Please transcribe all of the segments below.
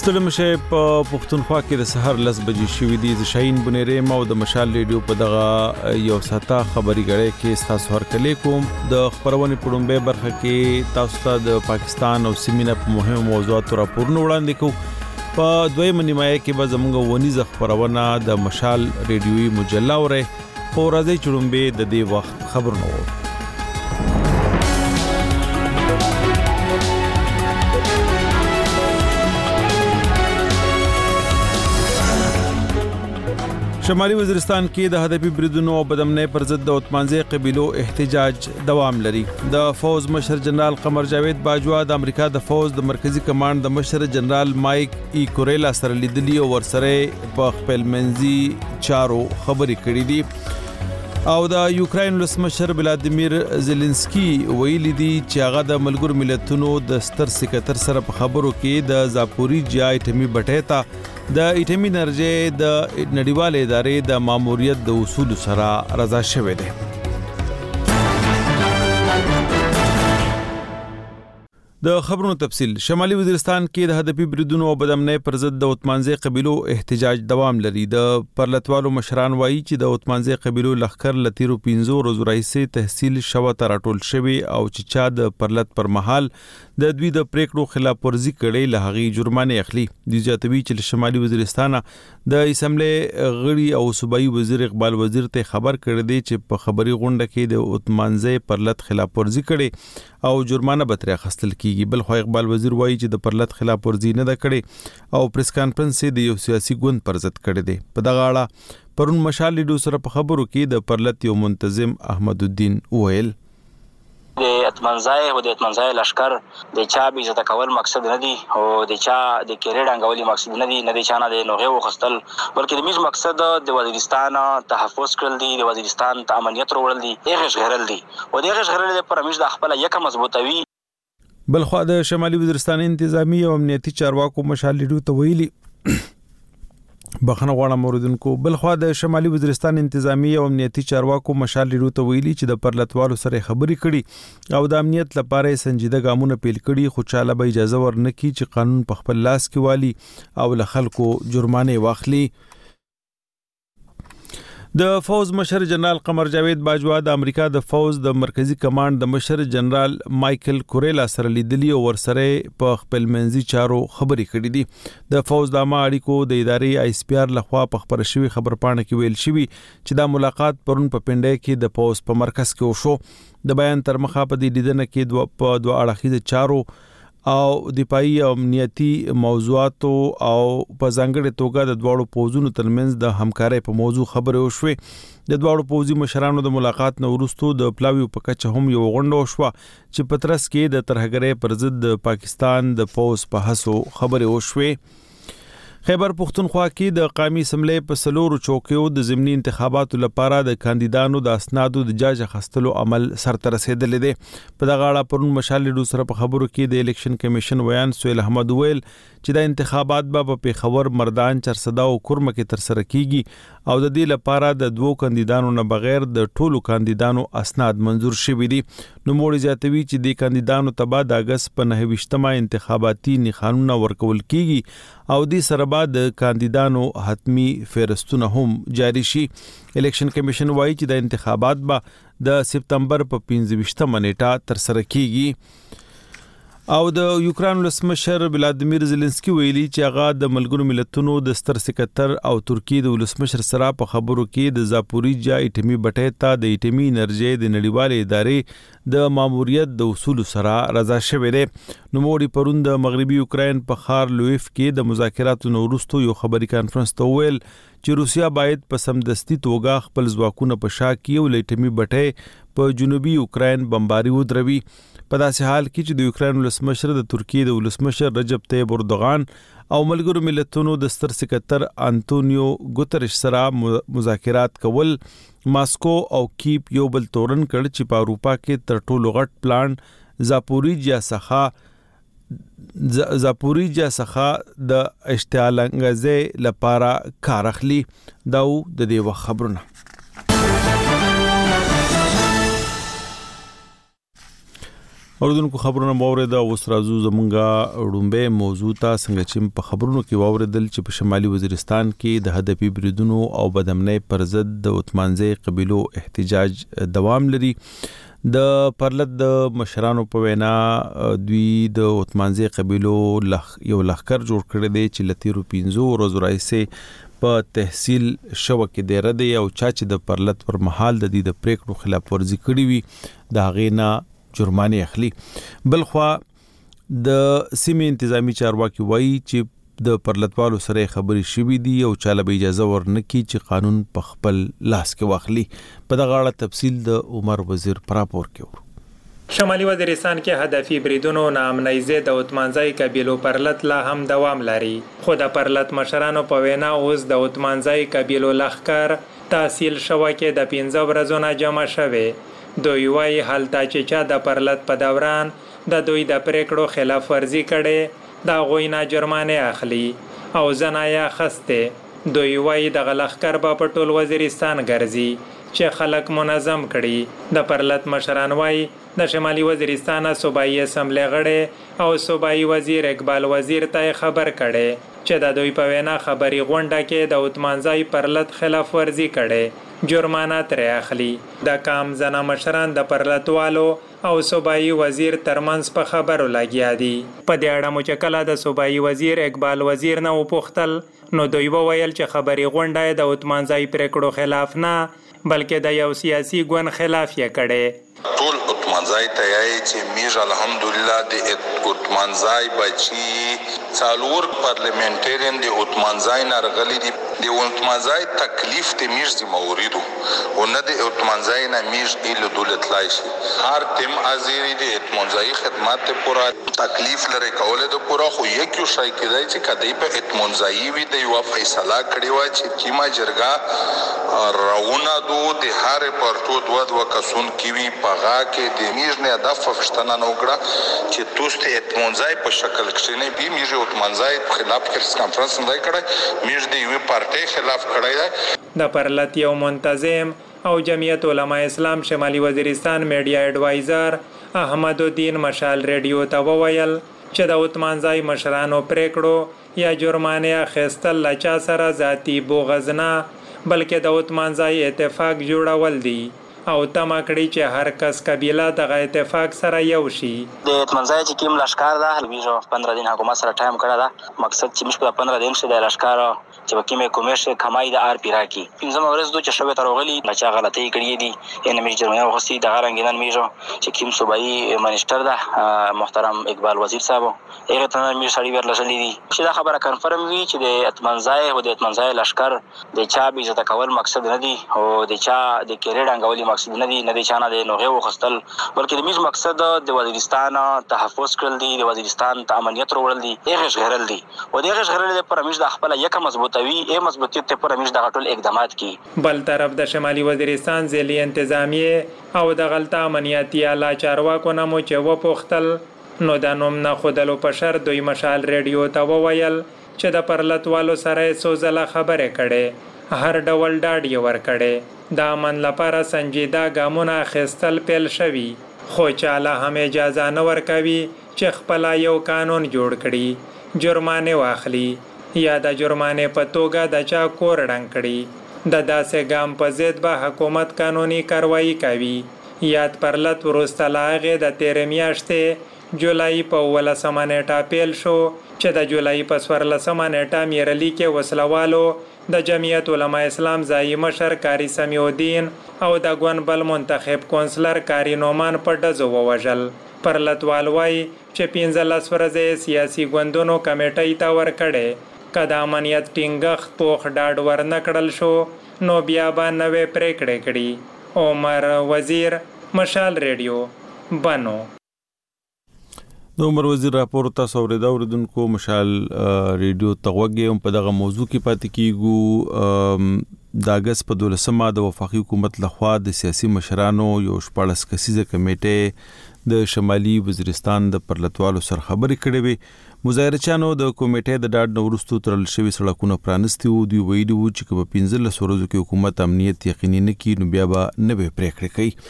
ستړي مشه په پښتونخوا کې د سحر 10 بجې شوې دي. ز شاهین بنيري مو د مشال ریډیو په دغه یو ساته خبري غړې کې تاسو هرکلی کوم. د خبرونه پړومبه برخه کې تاسو ته د پاکستان او سیمینه په مهمو موضوعاتو راپورونه وړاندې کوو. په دویمه نیمایه کې به زموږ ونیزه خبرونه د مشال ریډیوي مجله وره په ورځې چړومبه د دې وخت خبرونه وو. شمالي وزیرستان کې د هدفي بریدونو او بدامنۍ پر ضد د عثمانزي قبيلو احتجاج دوام لري. د فوز مشر جنرال قمر جاوید باجوا د امریکا د فوز د مرکزی کمانډ د مشر جنرال مایک ای کوریلا سره لیدلی او ورسره په خپل منځي چارو خبرې کړې دي. او د یوکرين ولسمشر ولادیمیر زيلنسکي ویلي دي چې هغه د ملګرو ملتونو د ستر سکرټر سره په خبرو کې د زاپوریجیا ایټمي بټۍ ته د ایټمي انرژي د نړیوال ادارې د ماموریت د اصول سره رضا شوه دی. د خبرونو تفصيل. شمالي وزیرستان کې د هدفي بریدونو او بدامنۍ پر ضد د عثمانزي قبيلو احتجاج دوام لري. د پرلتوالو مشران وایي چې د عثمانزي قبيلو لخر لتیرو 15 ورځې راهیسې تحصیل شوه تر ټول شوی او چې چا د پرلت پر مهال د دوی د پریکړو خلاف ورزي کړي له هغه جرمانه اخلي. د جاتوی چې شمالي وزیرستان د اسمبلی غړي او صوبایي وزیر اقبال وزیر ته خبر کړی دی چې په خبري غونډه کې د عثمانزي پرلت خلاف ورزي کړي او جرمانه به ترې اخیستل کیږي. بل خو اقبال وزیر وایي چې د پرلت خلاف ورزي نه ده کړي او پریس کانفرنس د یو سیاسي ګوند پر ضد کړي دي. په دغه اړه پرون مشال لیډو سره په خبرو کې د پرلت یو منتظم احمد الدین ویل د اتمنځای او د اتمنځای لشکر د چا به عزت کول مقصد نه دی او د چا د کېریډ انګولي مقصد نه دی، نه د چا نه د نوغه وخستل، بلکې د میز مقصد د وزیرستان تحفظ کول دی، د وزیرستان ته امنیت وروړل دی، هغه شغرل دی او دغه شغرل د پرمیش د خپل یک مضبوطوي. بل خو د شمالي وزیرستان انتظامی او امنیتي چارواکو مشال لیډو ته ویلي بخنه غواړم اوردونکو. بل خو د شمالي وزیرستان انتظامی او امنیتي چارواکو مشال لیډو ته ویلي چې د پرلتوالو سره خبرې کړي او د امنیت لپاره سنجیده ګامونه پیل کړي، خو چاله به اجازه ورنکړي چې قانون په خپل لاس کې والي او له خلکو جرمانه واخلي. د فوز مشر جنرال قمر جاوید باجوا د امریکا د فوز د مرکزی کمانډ د مشر جنرال مایکل کوریلا سره لیدلی او ورسره په خپل منځي چارو خبرې کړې دي. د فوز د عامه اړیکو د ادارې آی اس پی آر لخوا په خبر شوی خبرپاڼه کې ویل شوی چې دا ملاقات پرون په پنډای کې د فوز په مرکز کې وشو. د بیان تر مخه په دې لیدنه کې په دوه اړخیزه چارو او دفاعي او امنیتي موضوعاتو او په ځانګړي توګه د دواړو پوځونو ترمنځ د همکارۍ په موضوع خبرې وشوې. د دواړو پوځي مشرانو د ملاقات نه وروسته د پلاویو په کچه هم یو غونډه وشوه چې په ترڅ کې د ترهګرۍ پر ضد د پاکستان د فوز په هڅو خبرې وشوې. خیبر پختونخوا کې د قومي اسمبلی په سلورو چوکیو د ضمني انتخاباتو لپاره د کاندیدانو د اسنادو د جاج اخیستلو عمل سرته رسیدلی دی. په دغه اړه پرون مشال لیډو سره په خبرو کې د الیکشن کمیشن ویان سهیل احمد ویل چې د انتخابات په پیښور، مردان، چرسدا او کورمه کې تر سره کیږي او د دې لپاره د دوو کاندیدانو نه بغیر د ټولو کاندیدانو اسناد منزور شوي دي. نو موږ زیاتوي چې د کاندیدانو ته بعد اگست په 29مه انتخاباتي نښانونه ورکول کیږي او د سره بعد د کاندیدانو حتمی فهرستونه هم جاری شي. الیکشن کمیشن وایي چې د انتخابات به د سپتمبر په 15مه نیټه تر سره کیږي. او د یوکرين ولسمشر ولادیمیر زيلنسکي ویلي چې هغه د ملګرو ملتونو د ستر سکرټر او ترکیه د ولسمشر سره په خبرو کې د زاپوریجیا ایټمي بټۍ ته د ایټمي انرژي د نړیوال ادارې د ماموریت د اصول سره رضا شوه دی. نو موږ پرون د مغربي یوکرين په خار لویف کې د مذاکراتو وروسته یو خبري کانفرنس ته ویل چې روسیا باید په سمدستي توګه خپل ځواکونه په شا کې او ایټمي بټۍ په جنوبي یوکرين بمباري ودروي. په داسې حال کې چې د یوکرين ولسمشر د ترکیه د ولسمشر رجب طیب اردوغان او ملګرو ملتونو د ستر سکرټر انټونیو ګوتریش سره مذاکرات کول، ماسکو او کیف یو بل تورن کړ چې په اروپا کې تر ټولو غټ پلان زاپوریجیا څخه د اشتعال انګیزۍ لپاره کار اخلي. دا د دې وخت خبرونه. اوردونکو خبرونه موریده او سرازو زمونږه وړومبه موضوع ته څنګه چې په خبرونو کې واوریدل چې په شمالي وزیرستان کې د هدفي بریدونو او بدامنۍ پر ضد د عثمانزی قبیلو احتجاج دوام لري. د پرلط د مشرانو په وینا دوی د عثمانزی قبیلو یو لخر جوړ کړی دی چې لتیرو 15 ورځې راځي په تحصیل شو کې دی ردی او چا چې د پرلط پر محل د دې د پریکړو خلاف ورزي کړی وي د غینا جرمانه اخلي. بلخوا د سیمې انتظامی چارواکي وایي چې د پرلطوالو سره خبرې شوې دي او چاله به اجازه ورنکي چې قانون په خپل لاس کې واخلي. په دغه اړه تفصیل د عمر وزیر پراپور کې. شمالي وزیرستان کې هدفي بریدونو نامنۍ ضد د عثمانزی قبیلو پرلط لا هم دوام لري. خو د پرلط مشرانو په وینا اوس د عثمانزی قبیلو لخر تحصیل شوه کې د 15 ورځو نه جمع شوه. دوی وايي حالت چې چا د پرلط په دوران د دوی د پریکړو خلاف ورزي کړي دا غوینه جرمانه اخلي او زنایا خسته. دوی وايي د غلخکر په ټول وزیرستان ګرځي چې خلک منظم کړي. د پرلط مشران وايي د شمالي وزیرستان صوبایي اسمبلی غړي او صوبایي وزیر اقبال وزیر ته خبر کړي چې د دوی په وینا خبري غونډه کې د عثمانزی پرلط خلاف ورزي کړي جرمانه ترې اخلي. د کام زنا مشران د پرلطوالو او صوبایي وزیر ترمنځ په خبرو لګیا دي. په دې اړه مو چې کله د صوبایي وزیر اقبال وزیر نه وپوښتل نو دوی وویل چې خبري غونډه د عثمانزی پریکړو خلاف نه بلکې د یو سیاسي ګوند خلاف یې کړي. ټول عثمانزی ته یې چې میژ الحمدلله د عثمانزی بچي څالور پارلیمنټرین د عثمانزی نارغلی دي. د عثمانزی تکلیف د میژ ذمہوریدو او نه د عثمانزی نه میژ ال دولت لای شي. هر تیم ازيري د عثمانزی خدمات ته پورا تکلیف لري کوله د پورا خو یو شای کېدای چې کدی په عثمانزی وي د یو فیصله کړی و چې کیما جرګه راونه دو د هر پرتو دوه کسون کیوي پغا کې د میژ نه د فشتنه نوګړه چې توست عثمانزی په شکل کې نه بي میژ عثمانزی خلاف پریس کانفرنس نه کړی میژ د یو پارټي خلاف کړی دی. د پرلط یو منتظم او جمعیت علماء اسلام شمالي وزیرستان میډیا ایڈوایزر احمد الدین مشال ریډیو ته وویل چې د عثمانزی مشرانو پریکړو یا جرمانه اخیستل لچا سره ذاتی بغض نه بلکې د عثمانزی اتفاق جوړول دي او تمه کړی چې هر کس قبیله دغه اتفاق سره یو شي. د عثمانزی چې کوم لشکار ده هلویجو 15 دین حکومت سره ټایم کړی ده مقصد چې مش په 15 دین شه د لشکار چې وکیمه کومشه کمای د آر پی راکی 15 ورځ دوه شوه تر غلی چې غلطي کړی دي ان میج جرمنه وغوستي د غرنګنن میجو چې کوم صوبایي منیسټر ده محترم اقبال وزیر صاحب هغه ته می سړی ورلسلی دي چې دا خبره کنفرم وی چې د عثمانزی او د عثمانزی لشکار د چا به عزت کول مقصد نه دی او د چا د کېریډ انګولي مقصد نه دی چانه د نوغه وخستل بلکې د میز مقصد د وزیرستان تحفظ کړل دي د وزیرستان ته امنیت وروړل دي هغه شغرل دي او دغه شغرل پر میز د خپل یک مضبوطوي مضبوطیت ته پر میز د غټول اقدامات کی. بل طرف د شمالي وزیرستان ځلې انتظامیه او د غلطه امنیتي اعلی چارواکو نه مو چې وپوښتل نو د نوم نه خودلو په شر دوی مشال ریډیو ته وویل چې د پرلطوالو سره سوزله خبره کړي هر ډول ډاډ یې ورکړي د امن لپاره سنجیده ګامونه اخیستل پیل شوي خو چاله هم اجازه نه ورکوي چې خپل یو قانون جوړ کړي جرمانه واخلي یا د جرمانه په توګه د چا کور ډنګ کړي. د داسې ګام په ضد به حکومت قانوني کاروایی کوي. یاد پرلط وروسته لاغې د 13 میاشتې جولای په 18 نیټه پیل شو چې د جولای په 14 نیټه میرلی کې وسلوالو د جمعیت علماء اسلام ځای مشر کاری سمیع الدین او د ګوند بل منتخب کونسلر کاری نومان په ډزو ووژل. پرلطوال وایي چې 15 ورځې سیاسي ګوندونو کمیټې ته ورکړې که د امنیت ټینګښت پوخ ډاډ ورنکړل شو نو بیا به نوې پریکړې کړي. عمر وزیر مشال ریډیو بنو. د عمر وزیر راپور تاسو اوریدونکو مشال ریډیو تغوګي هم په دغه موضوع کې پاتې کیږو. د اگست په 12مه د وفاقي حکومت لخوا د سیاسي مشرانو یو 14 کسیزه کمیټه د شمالي وزیرستان د پرلطوالو سره خبرې کړې وي. مظاهرچانو د کمیټې د ډاډ نورستو ترل شوی سړکونه پرانستي وو. دوی ویلي وو چې په 15 ورځو کې حکومت امنیت یقیني نه کړي نو بیا به نوې پریکړې کوي.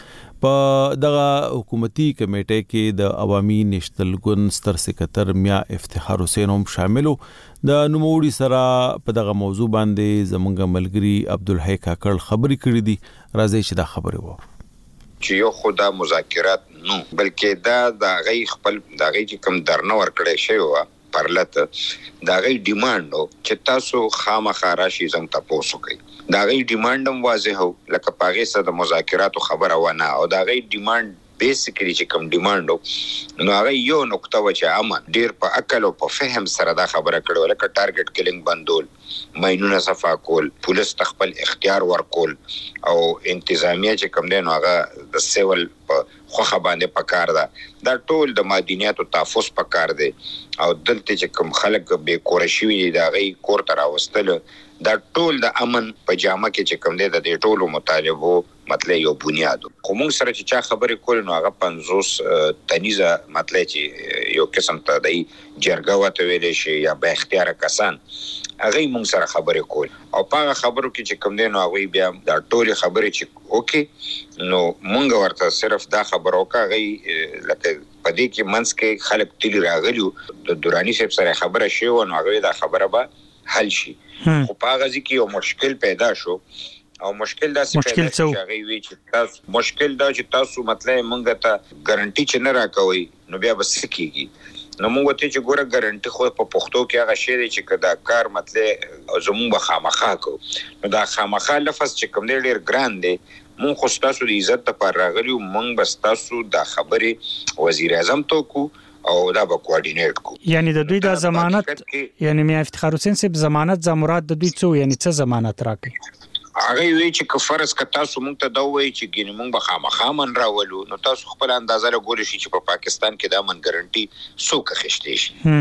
په دغه حکومتي کمیټې کې د عوامي نېشنل ګوند ستر سکرټر میا افتخار حسین هم شاملو. د نوموړي سره په دغه موضوع باندې زمونږ ملګری عبدالحی کاکړ خبرې کړې دي. راځي چې دا خبرې وو چې یو خدا مذاکرات نو بلکې دا غي خپل دا غي چې کوم درنه ورکړې شوی و پرلته دا غي ډیماند چې تاسو خامخا راشي زم تاسو کوي. دا غي ډیماند هم واضح هو لکه پاغه سره د مذاکراتو خبره ونه او دا غي ډیماند بیسیکلی چې کوم ډیماند نو هغه یو نقطه و چې امن ډیر په عقل او په فهم سره دا خبره کړو لکه ټارګټ کلینګ بندول ماینونه صفا کول پولیس تخپل اختیار ورکول او انتظامیه چې کوم دی نو هغه د سیول خوخه باندې پکار ده دا ټول د مدنیاتو تحفظ پکار دی او دلته چې کوم خلک به کورشوي دا غي کور تر واستل دا ټول د امن په جامه کې چې کوم دی د دې ټولو مطالبو مطلب یو بنیاد کوم سره چې چا خبرې کول نو هغه 50 تنیزه مطلب چې یو قسم ته دی جرګه وته ویلې شي یا به اختیار کسان هغه مونږ سره خبرې کول او په خبرو کې چې کوم دی نو هغه بیا دا ټول خبرې چې اوکې نو مونږ ورته صرف دا خبرو کوي لکه پدې کې منځ کې خلک تل راغلیو د دورانی صاحب سره خبره شي او نو هغه دا خبره به حل شي خو په غزي کې یو مشکل پیدا شو او مشکل دا څه پیدا شي هغه وی چې تاسو مشکل دا چې تاسو مطلب مونږ ته ګارانټي چې نه راکوي نو بیا بس کیږي نو مونږ ته چې ګوره ګارانټي خو په پښتو کې هغه شی دی چې کدا کار مطلب زموږ خامخا کو نو دا خامخا لفظ چې کوم ډیر ګران دی مونږ خو تاسو د عزت لپاره راغلیو مونږ بس تاسو دا خبره وزیر اعظم تو کو او دا به کوارډینیټ کو یعنی د دوی د ضمانت یعنی میا افتخار حسین صاحب ضمانت زمراد د دوی څو یعنی څه ضمانت راکړي هغه وی چې فرض ک تاسو مونږ ته دا وایي چې ګینه مونږ به خامخا من راولو نو تاسو خپل اندازه لګول شي چې په پاکستان کې دا من ګارانټي سو که خشته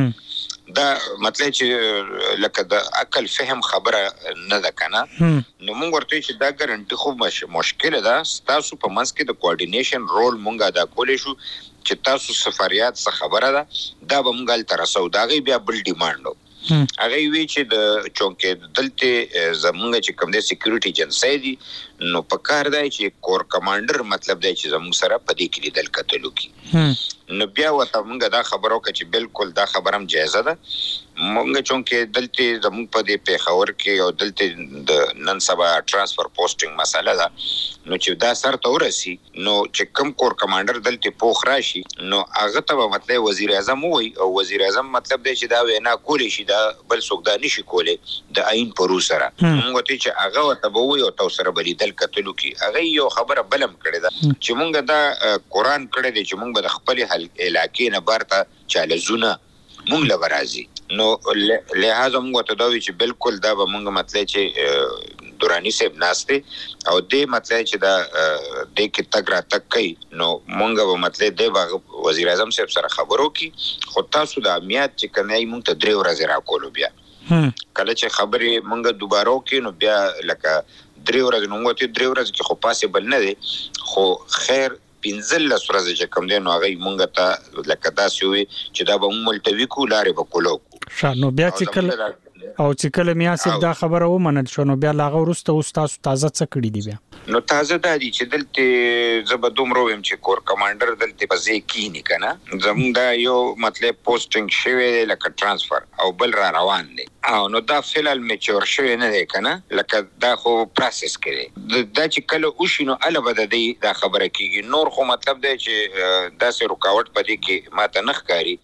شي دا مطلب چې لکه د عقل فهم خبره نه ده کنه نو مونږ ورته چې دا ګارانټي خو مشکل ده تاسو په منځ کې د کوارډینیشن رول مونږه ادا کولای شو چې تاسو سفاریات څخه خبره ده دا به مونږ تر سوداغي بیا بل ډیماند هغه وی چې د چونکې دلته زمونږ چې کوم د سکیورټي ایجنسی دي نو په کار دی چې کور کمانډر مطلب دی چې زموږ سره په دې کې لیدل کتلو کی نو بیا وته مونږ دا خبرو کې چې بالکل دا خبرم جایزه ده مونږ چونکې دلته زموږ په دې پیښور کې او دلته د نن سبا ترانسفر پوسټینګ مسله ده نو چې دا سر ته ورسي نو چې کوم کور کمانډر دلته پوخ راشي نو هغه ته مطلب وزیر اعظم وي او وزیر اعظم مطلب دی چې دا وینا کولی شي دا بل څوک دا نشي کولی د عین پرو سره موږ ته چې هغه وته وي او تاسو سره بلیدل کتلو کی هغه یو خبره بلم کړی دا چې مونږ دا قرآن کړی دی چې مونږ به خپل علاقې نه برته چالزونه مونږ لورازي نو لہذا مونږ ته دا وی چې بالکل دا به مونږ مطلب چې دورانی صاحب ناشته او دې مطلب چې دا دې کې تک را تک کوي نو مونږ به مطلب دې وزیر اعظم صاحب سره خبرو کی خو تاسو د امنیت چې کنه مونږ ته درې ورځې راکولو بیا کله چې خبرې مونږ دوباره وکړو نو بیا لکه درې ورځې نو مونږ ته درې ورځې کې خو پاسبل نه دی خو خیر 15 ورځې چې کوم دی نو هغه مونږ ته لکه تاسو وي چې دا به ملتوي کو لارې به کولو نو بیا چې کله او چې کله میا صاحب دا خبره ومنل شو نو بیا لاغه ورسته اوس تاسو تازه څه کړی دی بیا نو تازه دا دي چې دلته زبدوم روم چې کور کمانډر دلته په ځای کې نه کنه زموږ دا یو مطلب پوسټینګ شوی لکه ترانسفر او بل را روان دي او نو دا فعل میچور شوی نه دی کنه لکه دا خو پروسس کړي دا چې کله وشینو البته دا خبره کیږي نور خو مطلب دی چې دا سه رکاوټ پدې کې ماته نخ کاری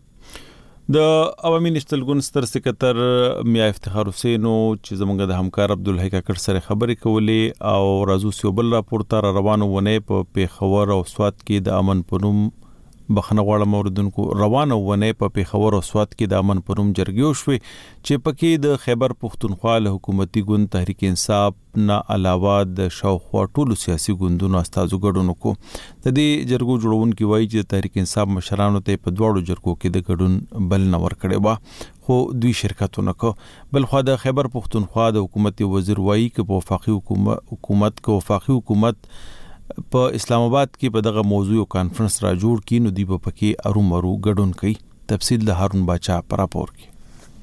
د عوامي نېشنل ګوند ستر سکرټر میا افتخار حسین چې زمونږ د همکار عبدالحی کاکړ سره خبرې کولې او راځو سیوبل راپور ته روانو ونه په پیښور او سوات کې د امن پنوم بخنه غواړم اوردونکو روانه ونه په پیښور او سوات کې د امن پنوم جرګیو شوې چې پکې د خیبر پښتونخوا له حکومتي ګوند تحریک انصاف نه علاوه د شاوخوا ټولو سیاسي ګوندونو استازو ګډون کو د دې جرګو جوړونکو وایي چې تحریک انصاف مشرانو ته په دواړو جرګو کې د ګډون بل نه ورکړي وا خو دوی شرکتونه کو بل خو د خیبر پښتونخوا د حکومت وزیر وایي چې په وفاقي حکومت په اسلام آباد کې په دغه موضوع کانفرنس را جوړ کړي نو دی په پکې ارومرو ګډون کوي تفصیل د هارون باچا پر راپور کې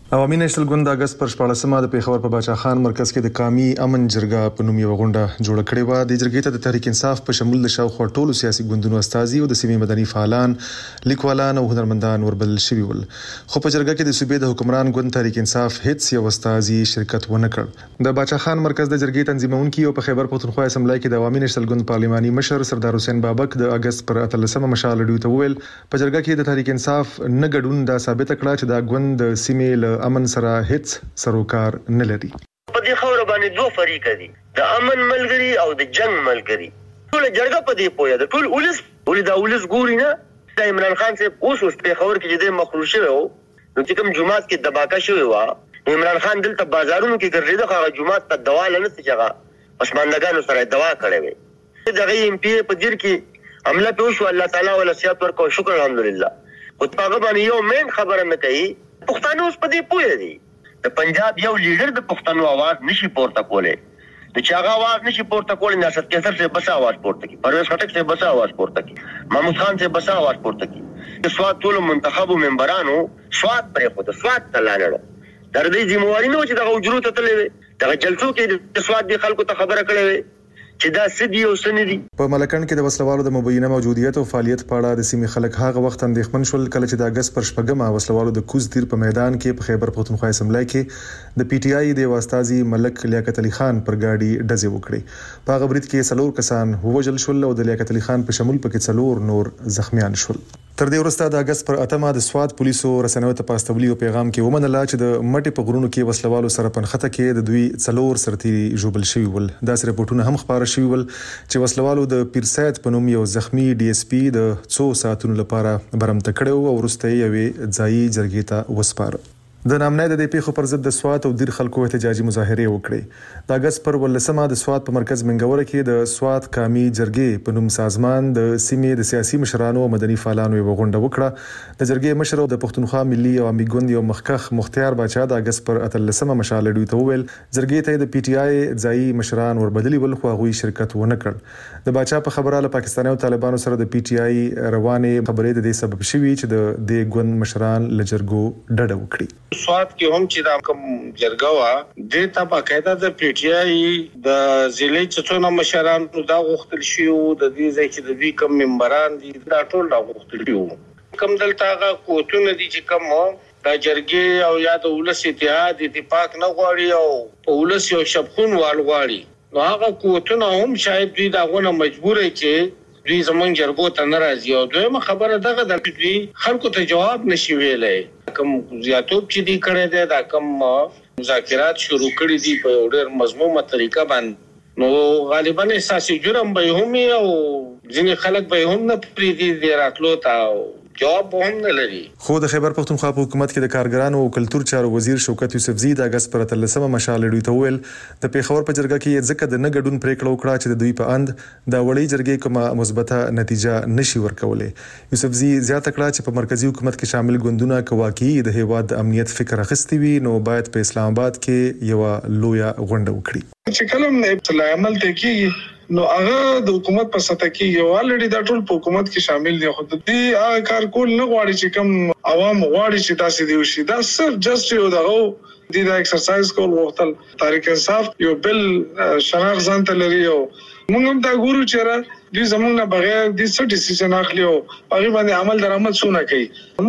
عوامي نېشنل ګوند د اگست پر 14مه د پیښور په باچا خان مرکز کې د قومي امن جرګه په نوم یو غونډه جوړه کړې و. د جرګې ته د تحریک انصاف په شمول د شاوخوا ټولو سیاسي ګوندونو استازي او د سیمې مدني فعالان، لیکوالان او هنرمندان وربلل شوي ول. خو په جرګه کې د صوبې د حکمران ګوند تحریک انصاف هیڅ یو استازي شرکت ونه کړ. د باچا خان مرکز د جرګې تنظیمونکي او په خیبر پختونخوا اسمبلی کې د عوامي نېشنل ګوند پارلماني مشر سردار حسین بابک د اگست پر 13مه مشال ډیو ته ویل په جرګه کې د تحریک انصاف نه ګډون دا ثابت کړه چې دا ګوند د سیمې له امن سره هیڅ سروکار نه لري. په دې خبره باندې دوه فریق دي، د امن ملګری او د جنگ ملګری. ټول جرګه په دې پوهه ده، ټول ولس دا ولس ګوري نه. د عمران خان صاحب اوس په خبر کې د مخلوق شوی وو، نو چې کوم جمعات کې دباکه شوی و، عمران خان دلته بازارونو کې ګرځیده، هغه جمعات ته دوا نه څنګه پسماندګانو سره دوا کړې وي. دغه ایم پی په دیر کې عمله په وشو، الله تعالی ول سیادت ورکو، شکر الحمدلله. او په باندې یو مین خبره نه کوي، پښتانه اوس په دې پوهه دي. د پنجاب یو لیډر د پښتنو आवाज نشي پورته کوله، د چاغه आवाज نشي پورته کوله، ناصر کیسر سے بس आवाज پورته کی، پرویز خټک سے بس आवाज پورته کی، محمود خان سے بس आवाज پورته کی. د سواد ټول منتخبو ممبرانو سواد پرې خو د سواد تلاله در دې ذمہواری نه و چې دغه اجرو ته تللې، دغه جلسو کې د سواد دی خلکو ته خبره کړې چې دا سدي او سندي. په ملکن کې د وسلوالو د مبینه موجودیت او فعالیت په اړه د سیمې خلک هغه وخت اندېښمن شول کله چې د اگست پر 14مه وسلوالو د کوز تیر په میدان کې په خیبر پختونخوا اسمبلی کې د پی ټی آی د واستازي ملک لیاقت علي خان پر گاډي ډزې وکړې. په هغه برید کې 4 کسان ووژل شول او د لیاقت علي خان په شمول پکې 4 نور زخمیان شول. تر دې وروسته د اگست پر 8مه د سواد پولیسو رسنیو ته پاستولی او پیغام کې ومنله چې د مټي په غرونو کې وسلوالو سره پنخته کې د دوی 4 سرتيري جوبل شوی ول. داسې رپورټونه هم خبره شوی ول چې وسلوالو د پیرسایت په نوم یو زخمی ډي اس پی د 2 ساعتونو لپاره برمته کړو او وروسته یې ځایي جرګې ته وسپاره. د نامنې د پیښو پر ضد د سواد او دیر خلکو احتجاجي مظاهره وکړې. د اگست پر 18مه د سواد په مرکز منګوره کې د سواد قومي جرګې په نوم سازمان د سیمې د سیاسي مشرانو او مدني فعالانو یو غونډه وکړه. د جرګې مشر او د پښتونخوا ملي عوامي ګوند یو مخکخ مختار باچا د اگست پر 13مه مشال ډیو ته ویل جرګې ته د پی ټی آی ځایي مشران وربدلی ول، خو هغه شرکت ونه کړ. د باچا په خبره له پاکستاني او طالبانو سره د پی ټی آی روانې خبرې د دې سبب شوي چې د دې ګوند مشران لجرګو ډډه وکړي. سواد کې هم چې دا کوم جرګه وا د ته باقاعده د پی ټی آی د ضلع چتونه مشران دا غوښتل شي او د دې ځای چې د دوی کوم ممبران دي دا ټول دا غوښتل شي. کوم دلته هغه کوټونه دي چې کوم دا جرګې او یا د ولس اتحاد اتفاق نه غواړي او په ولس یو شبخون وال غواړي، نو هغه کوټونه هم شاید دوی دا غونه مجبور چې دوی زمونږ جرګو ته ناراضي. او دویمه خبره دغه د دوی خلکو ته جواب نشي ویلای. کوم زیاتوب چې دی کړی دی، دا کوم مذاکرات شروع کړي دي په ډېر مضمومه طریقه باندې، نو غالبا اساسي جرم به هم او ځینې خلک به هم نه پریږدي د راتلو ته، جواب هم نه لري. خو د خیبر پختونخوا په حکومت کې د کارګرانو او کلتور چارو وزیر شوکت یوسفزي د اگست پر 13مه مشال ډیو ته ویل د پیښور په جرګه کې ځکه د نه ګډون پریکړه وکړه چې د دوی په اند د وړي جرګې کومه مثبته نتیجه نشي ورکولې. یوسفزي زیاته کړه چې په مرکزی حکومت کې شامل ګوندونه کوواکي د هیواد د امنیت فکر اخیستی وي، نو باید په اسلام آباد کې یو لویه غونډه وکړي. چې کلم ابتلا عمل ته کیږي نو هغه د حکومت په سطح کې یو الریډي دا ټول په حکومت کې شامل دي، خو د دې هغه کار کول نه غواړي چې کوم عوام غواړي چې تاسو دی وشي. دا صرف جست یو دغه د دې ایکسرسایز کول وختل تحریک انصاف یو بل شناخت ځان ته لري او موږ هم دا ګورو چې دوی زموږ نه بغیر د څه ډیسیژن اخلي او هغه باندې عمل درآمد سونه کوي.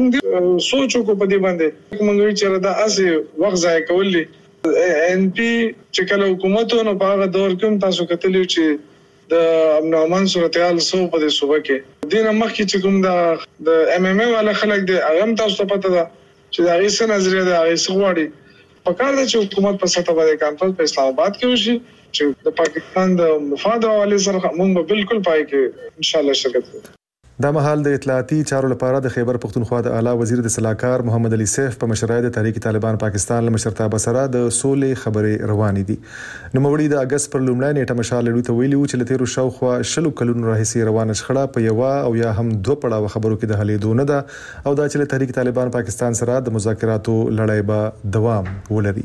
موږ سوچو کو په دې باندې موږ وی چې دا اسې وخت ضایع کول دي. ان پی چې کله حکومتونو په هغه دور کې تاسو کتلی چې د امن او امان صورتحال سو په دې صوبه کې دینه مخکې چې کوم د ام ام ای والا خلک دي هغه تاسو ته پته ده چې دا هیڅ نظریه ده، هغه څه غواړي. په کار ده چې حکومت په سطح باندې کانفرنس په اسلام آباد کې وشي چې د پاکستان د مفاد حواله سره موږ بالکل پای کې ان شاء الله شرکت کوو. دا مهال د اطلاعاتي چارو لپاره د خیبر پختونخوا د اعلی وزیر د سلاکار محمد علي سیف په مشرۍ د تحریک طالبان پاکستان له مشرتابه سره د سولې خبرې روانې دي. نوموړي د اگست پر لومړۍ نیټه مشال ډیو ته ویلي چې لته شاوخوا 20 کلونو راهیسې روانه شخړه په یو او یا هم 2 پړاو خبرو کې د حلېدو نه ده او دا چې تحریک طالبان پاکستان سره د مذاکراتو لړۍ به دوام ولري.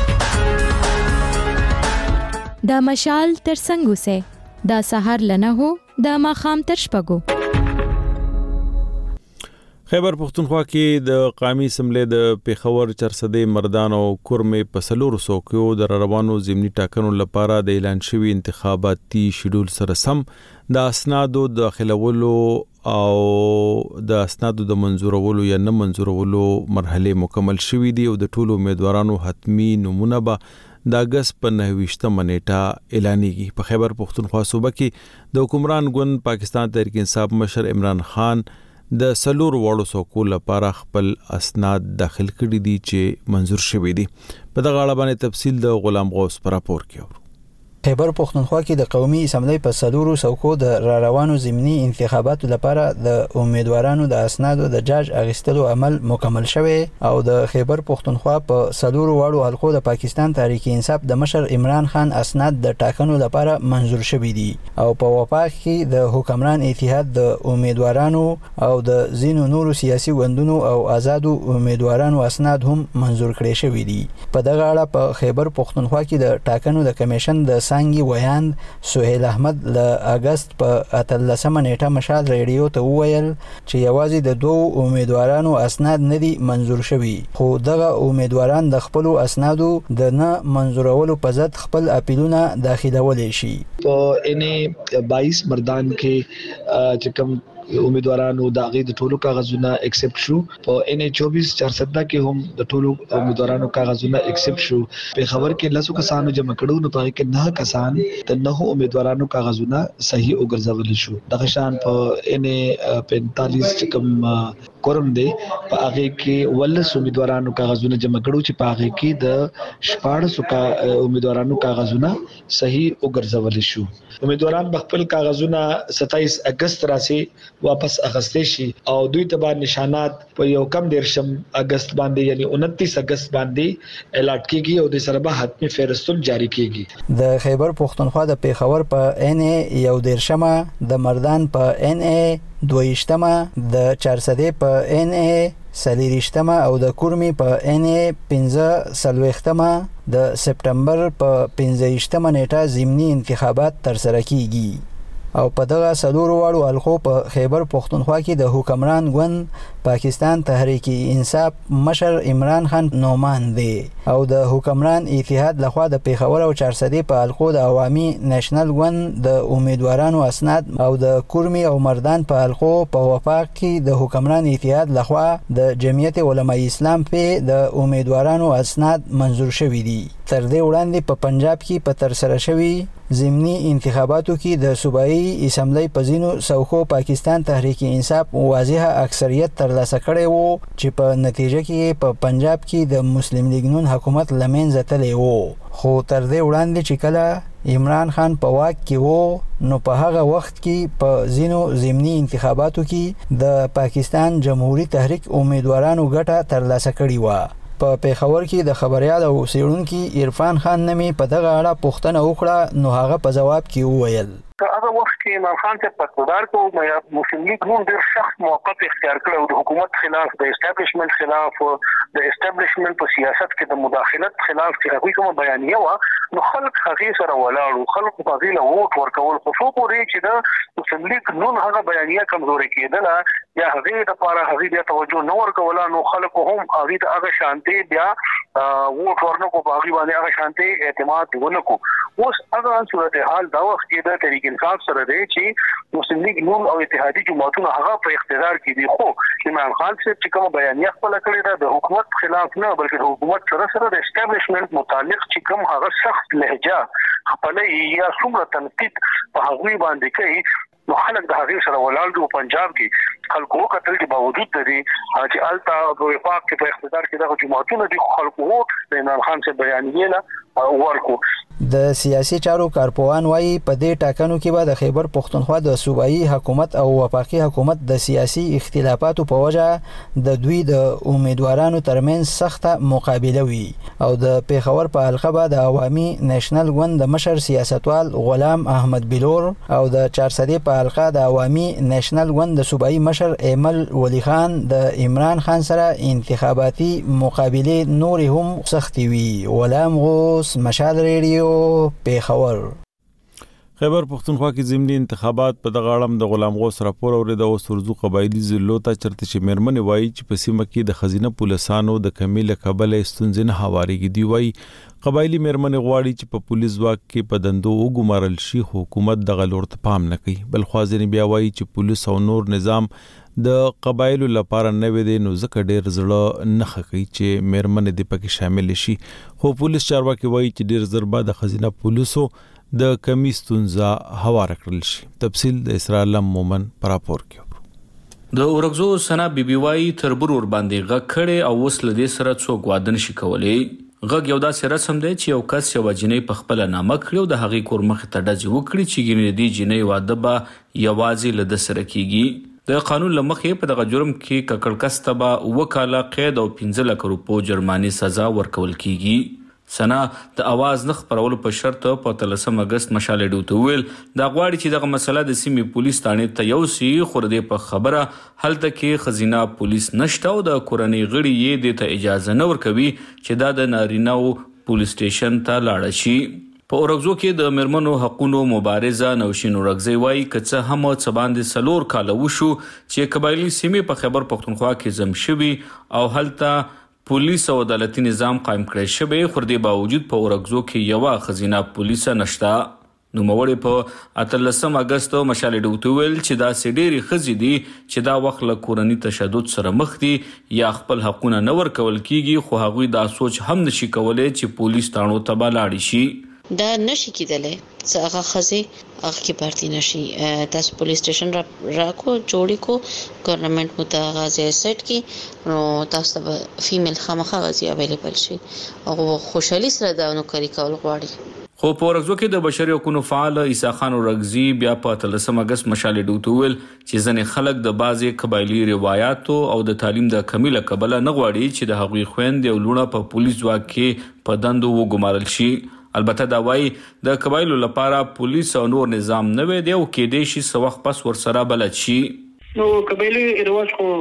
دا مشال تر څنګه سه دا سحر لنه هو دا ماخام تر شپګو. خیبر پختونخوا کې د قومي اسمبلی د پیښور چرسدې مردان او کورمې په 400 کې د روانو ضمني ټاکنو لپاره د اعلان شوی انتخاباتي شیډول سره سم د اسنادو داخلولو او د اسنادو د منظورولو یا نه منظورولو مرحله مکمل شوې دي او د ټولو امیدوارانو حتمی نمونه به د اگست په 29 نیټه اعلانېږي. په خیبر پختونخوا صوبه کې د حکمران ګوند پاکستان تحریک انصاف مشر عمران خان د 4 وړو څوکو لپاره خپل اسناد داخل کړي دي چې منظور شوي دي. په دغه اړه باندې تفصیل د غلام غوث پر راپور کې خیبر پختونخوا کې د قومي اسمبلی په 400 څوکو د روانو ضمني انتخاباتو لپاره د امیدوارانو د اسنادو د جاج اغستلو عمل مکمل شوی او د خیبر پختونخوا په 400 وړو حلقو د پاکستان تحریک انصاف د مشر عمران خان اسناد د ټاکنو لپاره منظور شوي دي او په وفاق کې د حکمران اتحاد د امیدوارانو او د زینو نورو سیاسي ګوندونو او آزادو امیدوارانو اسناد هم منظور کړي شوي دي. په دغه اړه په خیبر پختونخوا کې د ټاکنو د کمیشن د سانګي ویاند سهیل احمد ل اگست په 13 نیټه مشال ریډیو ته وویل چې یوازې د دوه امیدوارانو اسناد نه دي منظور شوي خو دغه امیدواران د خپل اسنادو د نه منظورولو په ضد خپل اپیلونه داخلولای شي. په ان 22 مردان کې چې کوم امیدوارانو د غي د ټولو کاغذونه ایکسپټ شو. په ان 24 417 کې هم د ټولو امیدوارانو کاغذونه ایکسپټ شو. په خبر کې لاسو کسانو جمع کړو نو په کې 9 کسان د 9 امیدوارانو کاغذونه صحیح وګرځول شو. د غشان په ان 45 چې کوم کورم دی په هغه کې ولس امیدوارانو کاغذونه جمع کړو چې په هغه کې د 14 امیدوارانو کاغذونه صحیح وګرځول شو. امیدواران خپل کاغذونه 27 اگست راسي واپس اغستې شي او دوی ته باندې نشانات په یو کم دیرشم اگست باندې یعنی 29 اگست باندې الاټ کیږي او د سره به حتمی فهرستون جاری کیږي. د خیبر پختونخوا د پیښور په ان یو دیرشمه د مردان په ان 22مه د چارسدې په ان 43مه او د کورمې په ان 15 د سپټمبر په 15مه نیټه ضمني انتخابات ترسره کیږي او په دغه 400 وړو حلقو په خیبر پختونخوا کې د حکمران ګوند پاکستان تحریک انصاف مشر عمران خان نومان دی او د حکمران اتحاد لخوا د پیښور او چارسدې په حلقو د عوامي نېشنل ګوند د امیدوارانو اسناد او د کورمې او مردان په حلقو په وفاق کې د حکمران اتحاد لخوا د جمعیت علماء اسلام په د امیدوارانو اسناد منظور شوي دي. تر دې وړاندې په پنجاب کې په ترسره شوي ضمني انتخاباتو کې د صوبایي اسمبلی په ځینو څوکو پاکستان تحریک انصاف واضحه اکثریت ترلاسه کړی وو چې په نتیجه کې په پنجاب کې د مسلم لیگ نون حکومت لمنځه تللی وو. خو تر دې وړاندې چې کله عمران خان په واک کې وو نو په هغه وخت کې په ځینو ضمني انتخاباتو کې د پاکستان جمهوریت تحریک امیدوارانو ګټه ترلاسه کړې و. په پیښور کې د خبريال او سیړونکو عرفان خان نمي په دغه اړه پوښتنه وکړه نو هغه په جواب کې وویل هغه وخت کې عمران خان ته پټودار کو مسلم لیگ نون ډېر سخت موقف اختیار کړ او د حکومت خلاف د اسټابلیشمنت خلاف د اسټابلیشمنت په سیاست کې د مداخلت خلاف چې هغه کوم بیانیه و نو خلک هغه سره ولاړو خلک په غیله ووټ ورکول خو څو پورې چې د مسلم لیگ نون هغه بیانیه کمزوري کېدله یا هغه د لپاره هغه بیا توجه نه ورکول نو خلک هم هغه د هغه شانتي بیا ووټ ورنکو په هغه باندې هغه شانتي اعتماد ونکو. اوس هغه صورتحال دا وخت کې د تحریک انصاف سره دی چې مسلم لیگ نون او اتحادی جماعتونه هغه په اقتدار کې دي خو عمران خان چې کوم بیانیه خپل کړی دا د حکومت خلاف نه بلکې د حکومت سره د اسټابلیشمنت متعلق چې کوم هغه سخت لهجه خپل یا څومره تنقید په هغه باندې کوي نو خلک د هغه سره ولاړ دي. پنجاب کې خلکو کتل چې باوجود د دې چې التا په وفاق کې په اقتدار کې د جماعتونو د خلکو د عمران خان څخه بیانیه نه ورکو. د سیاسي چارو کارپوهان وايي په دې ټاکنو کې به د خیبر پختونخوا د صوبایي حکومت او وفاقي حکومت د سیاسي اختلافاتو په وجه د دوی د امیدوارانو ترمنځ سخته مقابله وي او د پیښور په حلقه به د عوامي نېشنل ګوند د مشر سیاستوال غلام احمد بلور او د چارسدې په حلقه د عوامي نېشنل ګوند د صوبایي مشر ایمل ولی خان د عمران خان سره انتخاباتي مقابله نور هم سختي وي. غلام غوث مشال ریډیو پیښور. خیبر پختونخوا کې ضمني انتخابات په دغه اړه د غلام غوث راپور اورېده او سرزو قبایلی ضلعو ته چرته چې میرمنې وایي چې په سیمه کې د خزینه پولیسانو د کمی له کبله ستونزې نه هوارېږي. دی وایي قبایلی میرمنې غواړي چې په پولیس ځواک کې په دندو وګمارل شي، حکومت دغه لور ته پام نه کوي. بل خوا ځینې بیا وایي چې پولیس او نور نظام د قبایلو لپاره نوې دی، نو ځکه ډېر زړه نه ښه کوي چې میرمنې دې پکې شامل شي. خو پولیس چارواکي وایي چې ډېر زر به د خزینه پولیسو د کمی ستونزه هواره کړل شي. تفصیل د اسرائیل مومن پر راپور کې. د اورګزو سنا بیبي وای تربور ور باندې غږ کړي او وس لدې سره څوک واده نشي کولای. غږ یو داسې رسم دی چې یو کس یو جنې په خپل نامه کړو د هغې کور مخ ته ډزې وکړي چې ګینې دې جنې واده به یوازې له سره کیږي. د قانون لمخې په دغه جرم کې ککړ کس ته به وکاله قید او 15 لک روپو جرماني سزا ورکول کیږي. سنا د اواز نه خبرولو په شرط په 13 اگست مشال ډیوته ویل دا غواړي چې دغه مسله د سیمې پولیس تانې ته یوسي، خو د په خبره هلته کې خزینه پولیس نشته او د کورنۍ غړي یې د ته اجازه نه ورکوي چې دا د نارینه‌و پولیس سټیشن ته لاړ شي. په اورګزو کې د میرمنو حقوقو مبارزه نوشین اورګزی وایي کڅه هم څه باندې سلور کال وشو چې قبایلی سیمې په خیبر پختونخوا کې زم شوي او هلته پولیس او عدالتي نظام قائم کړی شوی، خو د باوجود په اورګزو کې یو خزینه پولیس نشته. نو موړې په 13 اگست مشال ډیوته ویل چې دا سډيري خزي دي چې دا وخت له کورنۍ تشدد سره مخ دي یا خپل حقونه نه ورکول کیږي، خو هغوی دا سوچ هم نشي کولای چې پولیس تانو ته لاړ شي. دا نشي کېدلی چې هغه خزي هغه کې پارتي نشي. تاسو پولیس سټیشن راکو جوړی کو ګورنمنت متغازي سیټ کی نو تاسو ته فیمیل خامخا غزي اویلیبل شي او خوشحالي سره دا نو کوي کول غواړي. خو په اورګزو کې د بشري حقوقو فعال عیسی خان اورګزی بیا په 13 اگست مشال ډیوته ویل چې ځنې خلک د بعضي قبایلی روایتو او د تعلیم د کمی له کبله نه غواړي چې د هغوی خويندې او لونه په پولیس ځواک کې په دندو وګمارل شي. البته دا وایي د قبایلو لپاره پولیس او نور نظام نه وي دی او کېدای شي څه وخت پس ورسره بلد شي. نو قبایلی رواج خو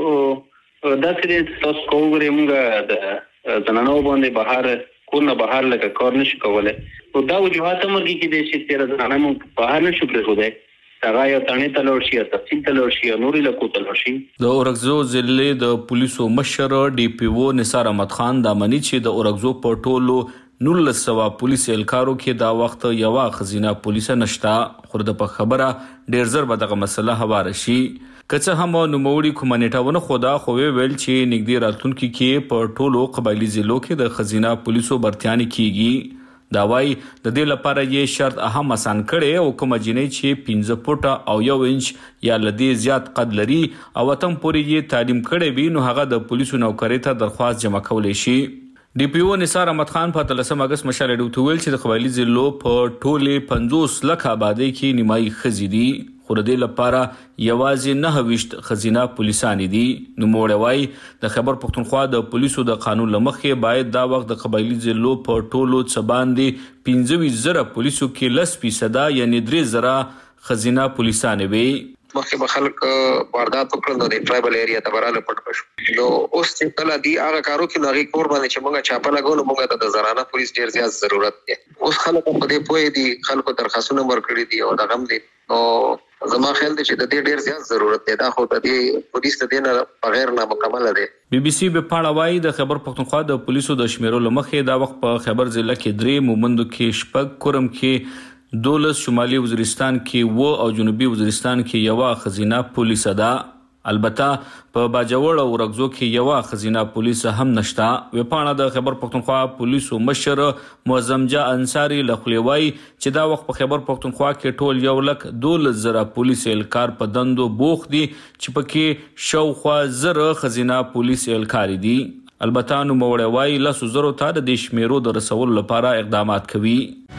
داسې دی تاسو کوګرې موږ د زنانو باندې بهر کونه بهر لکه کار نشو کولای. نو دا وجوهات مرګي کې د شي تیر زنانه موږ بهر نشو پرېښودای. هغه یا تانه تلور شي یا تفصیل تلور شي یا نوري لکو تلور شي. د اورګزو ضلع د پولیسو مشر ډي پی او نثار احمد خان دا مني چې د اورګزو په ټولو 1900 پولیس اهلکارو کې دا وخت یو خزینه پولیس نشتا، خو د په خبره ډیر زر به دغه مسله هواره شي. کڅه هم نوموړي کومنیټاونه خدا خو ویل چې نګدي راتلونکي کې په ټولو قبایلی ضلعو کې د خزینه پولیسو برتیانی کیږي. دا وایي د دې لپاره یې شرط اهم آسان کړي او کوم جنې چې 15 فوټه او 1 انچ یا لدی زیات قد لري او وطن پورې یې تعلیم کړي وي نو هغه د پولیسو نوکری ته درخواست جمع کولی شي. ډي پی او نثار احمد خان په 13 اگست مشال ډیوته ویل چې د قبایلی ضلعو په ټوله 50 لک آبادی کې نیمایي خزي دي، خو د دې لپاره یوازې 9 خزینه پولیسان دي. نو موړ وای د خیبر پختونخوا د پولیسو د قانون لمخې باید دا وخت د قبایلی ضلعو په ټولو څه باندې 15,000 پولیسو کې 10% یعنی 3,000 خزینه پولیسان وي. مخکې به خلک واردات وکړل نو د ټرایبل ایریا ته براله پټ پښو نو اوس چې کله دی هغه کارو کې نغې کور باندې چې موږ چاپه لګول موږ ته د زرانه پولیس ډیر زیات ضرورت دی. اوس خلک په دې پوهې دي، خلکو درخواستونه ورکړي دي او دا غم دي. نو زما خیال دی چې د دې ډیر زیات ضرورت دی. دا خو د دې پولیس د دې نه بغیر نامکمل دی. بي بي سي به پاړه وایي د خیبر پختونخوا د پولیسو د شمیرو لمخې دا وخت په خیبر ضلع کې 3 مومندو کې شپږ، کورم کې 12، شمالي وزیرستان کې 1 او جنوبي وزیرستان کې 1 خزینه پولیس ده. البته په باجوړ او اورګزو کې 1 خزینه پولیس هم نشته. وپاڼه د خیبر پختونخوا پولیسو مشر معظم جا انصاری لخلیوي چې دا وخت په خیبر پختونخوا کې ټول 1,12,000 پولیس اهلکار په دندو بوخ دي چې پکې شاوخوا 1000 خزینه پولیس اهلکار دي. البته نو موړی وای 100,000 ته د شمیرو د رسولو لپاره اقدامات کوي.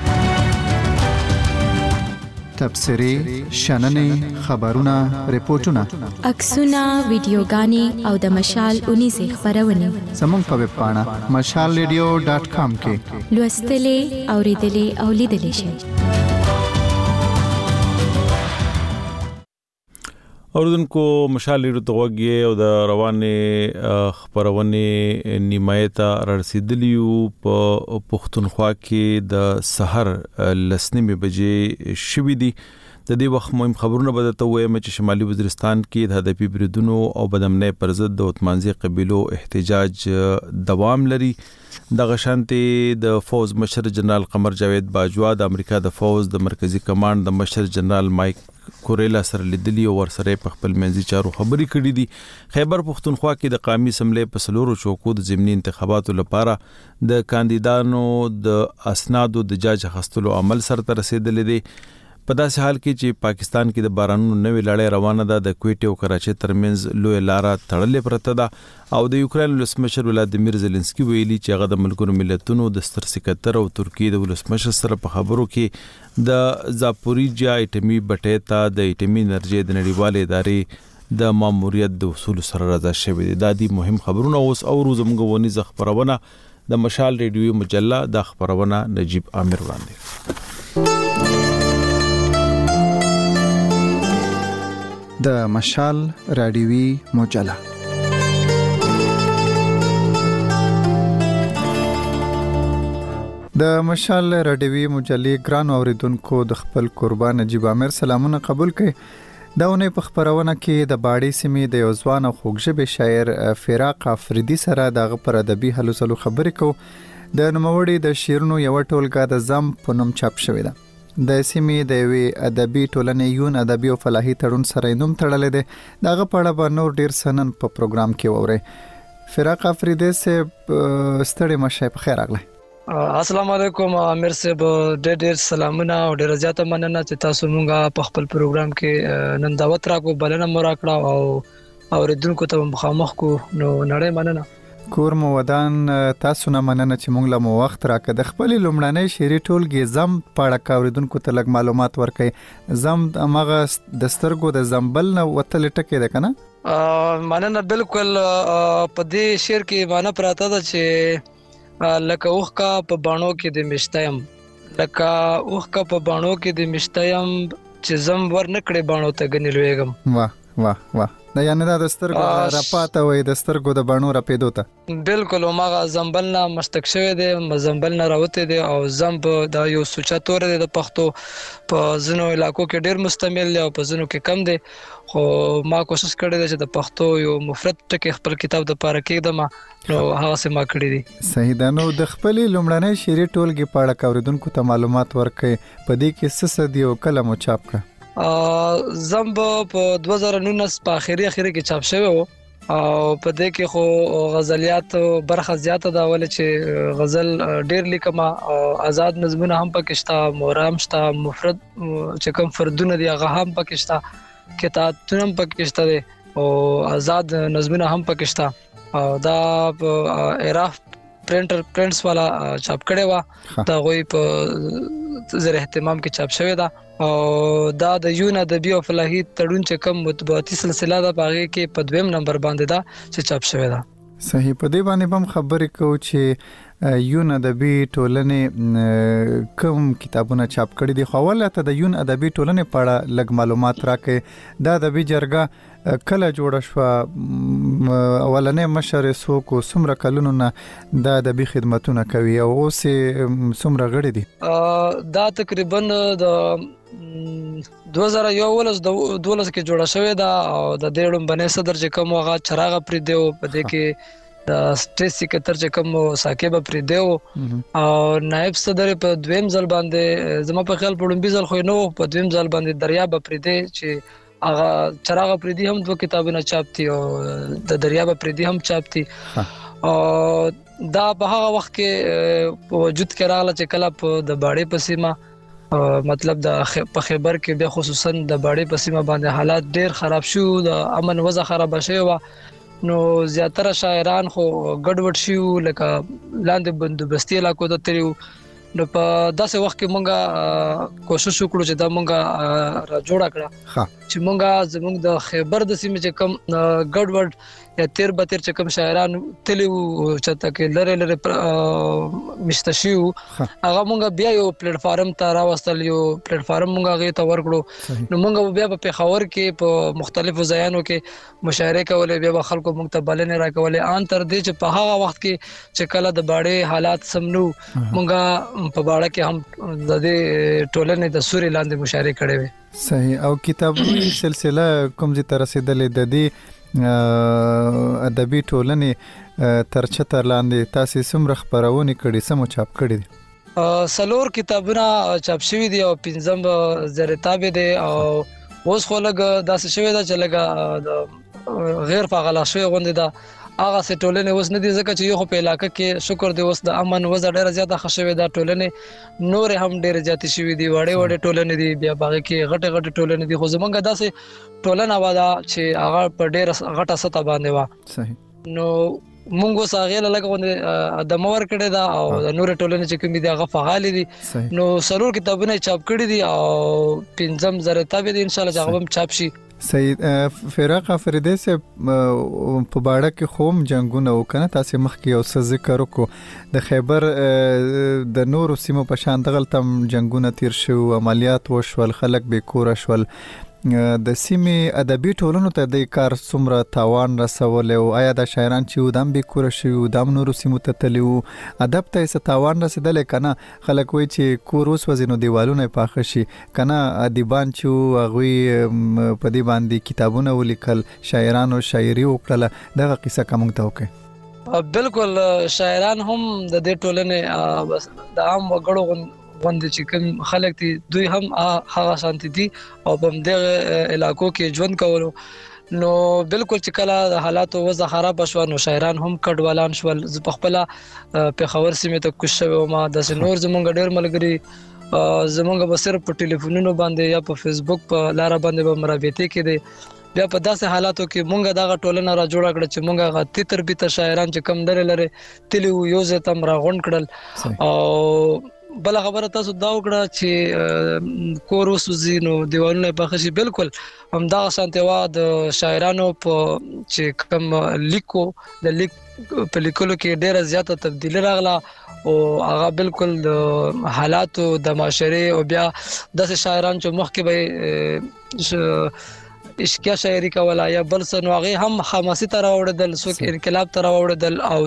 تبصرې، شننې، خبرونه، ریپورتونه، عکسونه، ویډیوګانې او د مشال 19 خبرونه زموږ په ویب پاڼه mashalradio.com کې لوستلې، اوریدلې او لیدلې شئ. اوردونکو مشال ریډیو ته وګورئ او د روانه خبرونه نیمایته رسیدلیو په پښتونخوا کې د سحر لسنیمه بجې شوې دي. د دې وخت مهم خبرونه به ته وایم چې شمالي وزیرستان کې د هدفي بریدونو او بدامنۍ پر ضد د عثمانزي قبيلو احتجاج دوام لري. د غشانتي د فوز مشر جنرال قمر جاوید باجوا د امریکا د فوز د مرکزی کمانډ د مشر جنرال مایک کوریلا سره لیدلی او ورسره په خپل منځي چارو خبري کړې دي. خیبر پختونخوا کې د قومي اسمبلی په سلورو چوکو د ضمني انتخاباتو لپاره د کاندیدانو د اسنادو د جاج اخیستلو عمل سره رسیدلی دی. په داسې حال کې چې پاکستان کې د بارانونو نوې لړۍ روانه ده. د کویټ او کراچۍ ترمنځ لوی لاره تړلې پرته ده او د یوکرين ولسمشر ولادیمیر زيلنسکي ویلي چې هغه د ملګرو ملتونو د ستر سکتر او ترکیه د ولسمشر سره په خبرو کې د زاپوریجیا ایټمی بټۍ ته د ایټمی انرژي د نړیوال ادارې د ماموریت د اصول سره رضا شوې دي. دا دي مهم خبرونه اوس او روزمږه ونی خبرونه د مشال ریډیو مجله د خبرونه نجیب عامر وړاندې. د مشال رادیوي مجله د مشال رادیوي مجلې ګران اوریدونکو د خپل قربان نجیب عامر سلامونه قبول کړئ. دا ونه په خبرونه کې د باړې سیمې د یو ځوان او خوږژبې شاعر فراق افریدي سره دغه پر ادبي هلو ځلو خبرې کوو. د نوموړي د شعرونو یو ټولګه د زم په نوم چاپ شوې ده. د سیمې د وی ادبي ټولنې یون ادبي او فلاحي تړون سره نوم تړلې ده. دغه په اړه به نور ډیر سنن په پروګرام کې ووري. فراق افریدي سه ستړي مشه په خیر راغله. السلام علیکم امیر صاحب، ډېر سلامونه او ډېر زیاته مننه چې تاسو مونږه په خپل پروګرام کې نن دعوت راکو، بلنه مو راکړه او اوریدونکو ته مخامخ کو. نو نړۍ مننه. کور مو ودان، تاسو نه مننه چې مونږ له مو وخت راکړه. د خپل لومړنۍ شعري ټولګې زم پاړه اوریدونکو ته لږ معلومات ورکړئ. زم هغه د سترګو د زمبل نه وتل ټکې ده کنه؟ مننه. بالکل په دې شعر کې معنی پراته ده چې لکه اوخکا په باڼو کې د مشتایم، لکه اوخکا په باڼو کې د مشتایم چې زم ور نکړې باڼو ته غنی لويګم. واه واه واه. دا یعنی دا د سترګو راپاته وي، د سترګو د باڼو راپېدو ته. بالکل ماغه زمبل نه مستک شوی دی، زمبل نه راوته دی او زمب دا یو سوچا تور دی د پښتو په ځینو علاقو کې ډیر مستعمل دی او په ځینو کې کم دی. خو ما کوشش کړی دی چې د پښتو یو مفرد ټکی خپل کتاب د پاره کېږدم، نو هغه څه ما کړی دي. صحیح ده. نو د خپل لومړنۍ شعري ټولګې په اړه اوریدونکو ته معلومات ورکړئ. په دې کې څه څه دی او کله مو چاپ کړ؟ زمب په 2019 په اخیری کې چاپ شوی و او په دې کې خو غزلیات برخه زیاته ده، ولې چې غزل ډیر لیکم او آزاد نظمونه هم پکې شته، مورام شته، مفرد چې کوم فردونه دي هغه هم پکې شته، کتابونه هم پکې شته او آزاد نظمونه هم پکې شته. او دا اراف پرنټس والا چاپ کړي وا، دا غوي په زر اهتمام کې چاپ شوی ده. او دا د یون ادبي او فلاحي تړون چې کوم مطبوعاتي سلسله ده باغې کې په 2 نمبر باندې ده چې چاپ شوی ده. صحیح. په دې باندې هم خبرې کوو چې یون ادبي ټولنې کوم کتابونه چاپ کړي دي. خو ولته د یون ادبي ټولنې په اړه لږ معلومات راکړئ. دا ادبي جرګه کله جوړه شو؟ اولنې مشر څوک او څومره کلونو نه د ادبي خدماتونه کوي او اوس څومره غړي دي؟ دا تقریبا د 2011 کې جوړه شوې ده او د دې لومبنې صدر چې کوم هغه چراغ پرې دیو، په دې کې د سټیټ سکرټر چې کوم ساکب پرې دیو او نائب صدر په دویم ځل باندې زما په خیال په لومبي ځل خو نو په دویم ځل باندې دریاب پرې دی چې هغه چراغ پرې دی هم 2 کتابونه چاپ دي او د دریاب پرې دی هم چاپ دي. او دا په هغه وخت کې په وجود کې راغله چې کله په د باړې په سیمه مطلب د په خیبر کې به خصوصا د باړې په سیمه باندې حالات ډیر خراب شو، د امن وضع خراب شوی، نو زیاتره شاعران خو ګډوډ شو، لکه لاندې بندوبستي علاقو ته تریو. نو په داسې وخت کې مونږه کوشش وکړو چې دا مونږه را جوړ کړه چې مونږه زمونږ د خیبر د سیمې چې کم ګډوډ یا تیر به تیر چې کوم شاعران تلي وو چته کې لره مشتشیو هغه مونږ بیا یو پلیټ فارم ته راوستل یو پلیټ فارم مونږ هغه ته ورکړو نو مونږ بیا په خبر کې په مختلفو ځایانو کې مشاعره کولې بیا خلکو مونږ ته بلنه راکولې ان تر دې چې په هغه وخت کې چې کله د باړې حالات سمنو مونږ په باړه کې هم د دې ټولنې د سوري لاندې مشاعره کړې وې صحیح او کتابونو سلسله کوم ځای ته رسیدلې د دې ادبي ټولنې تر چتر لاندې تاسو څومره خبرونه کړې سمو چاپ کړې دي سلور کتابونه چاپ شوي دي او 15 زرتاب دي او اوس خو لګ داسې شوی دا چې لګ غیر فعال شوی غونډه دا هغه ټولنه اوس نه دي ځکه چې یو په علاقې کې شکر دی اوس د امن وضع ډیره زیاته خښوي دا ټولنه نور هم ډیره زیات شوی دی وړې ټولنه دي بیا باغ کې غټه ټولنه دي خو زمونږ داسې ټولنه واده چې هغه په ډیره غټه سطح باندې و صحیح نو مونږ ساغه لګونه د مور کړه دا او د نور ټولنه چې کوم دي هغه فعال دي نو سلور کتابونه چاپ کړي دي او 15 زرتاب دي ان شاء الله هغه هم چاپ شي سید فراق افریدی سے په باړه کې خوم جنگونه وکنه تاسو مخکې او څه ذکر وکړو د خیبر د نورو سیمو په شان دغلتم جنگونه تیر شو عملیات وشول خلک به کور شول د سیمې ادبي ټولنو ته د کار څومره تاوان رسول او آیا د شاعران چې ودم به کور شي ودم نورو سیمو ته تلو ادب ته څه تاوان رسیدل کنه خلک وای چې کور اوس وزینو دیوالونه پاخه شي کنه ادیبان چې هغه په دې باندې کتابونه ولیکل شاعرانو شاعري وکړه دغه قصه کوم ته وکي بالکل شاعران هم د دې ټولنې بس د عام وګړو وند چې کوم خلک دي دوی هم هغه شانتي دي او په دغه علاقو کې ژوند کولو نو بالکل چې کله حالات وضع خراب شو نو شاعران هم کډوالان شول په خپل په خبر سیمه ته کوشش وما د نور زمونږ ډېر ملګری زمونږ به صرف په ټلیفونونو باندې یا په فیسبوک په لار باندې به مرابطه کې دي بیا په داسې حالاتو کې مونږ دغه ټولنه را جوړ کړ چې مونږ غا تیتر بیت شاعران چې کم لره تلی یو ځای تم را غونډ کړل او بل خبره تاسو دا وکړه چې کور وسوځي نو دیوالونه په خشي بالکل هم دا شانتوا د شاعرانو په چې کوم لیکو د لیک په لیکلو کې ډیره زیاته تبدیلی راغله او هغه بالکل د حالاتو د معاشره او بیا د شاعران چې مخکې به اشکیا شاعری کولا یا بل څه نو هغه هم حماسي تر راوړل څوک انقلاب تر راوړل او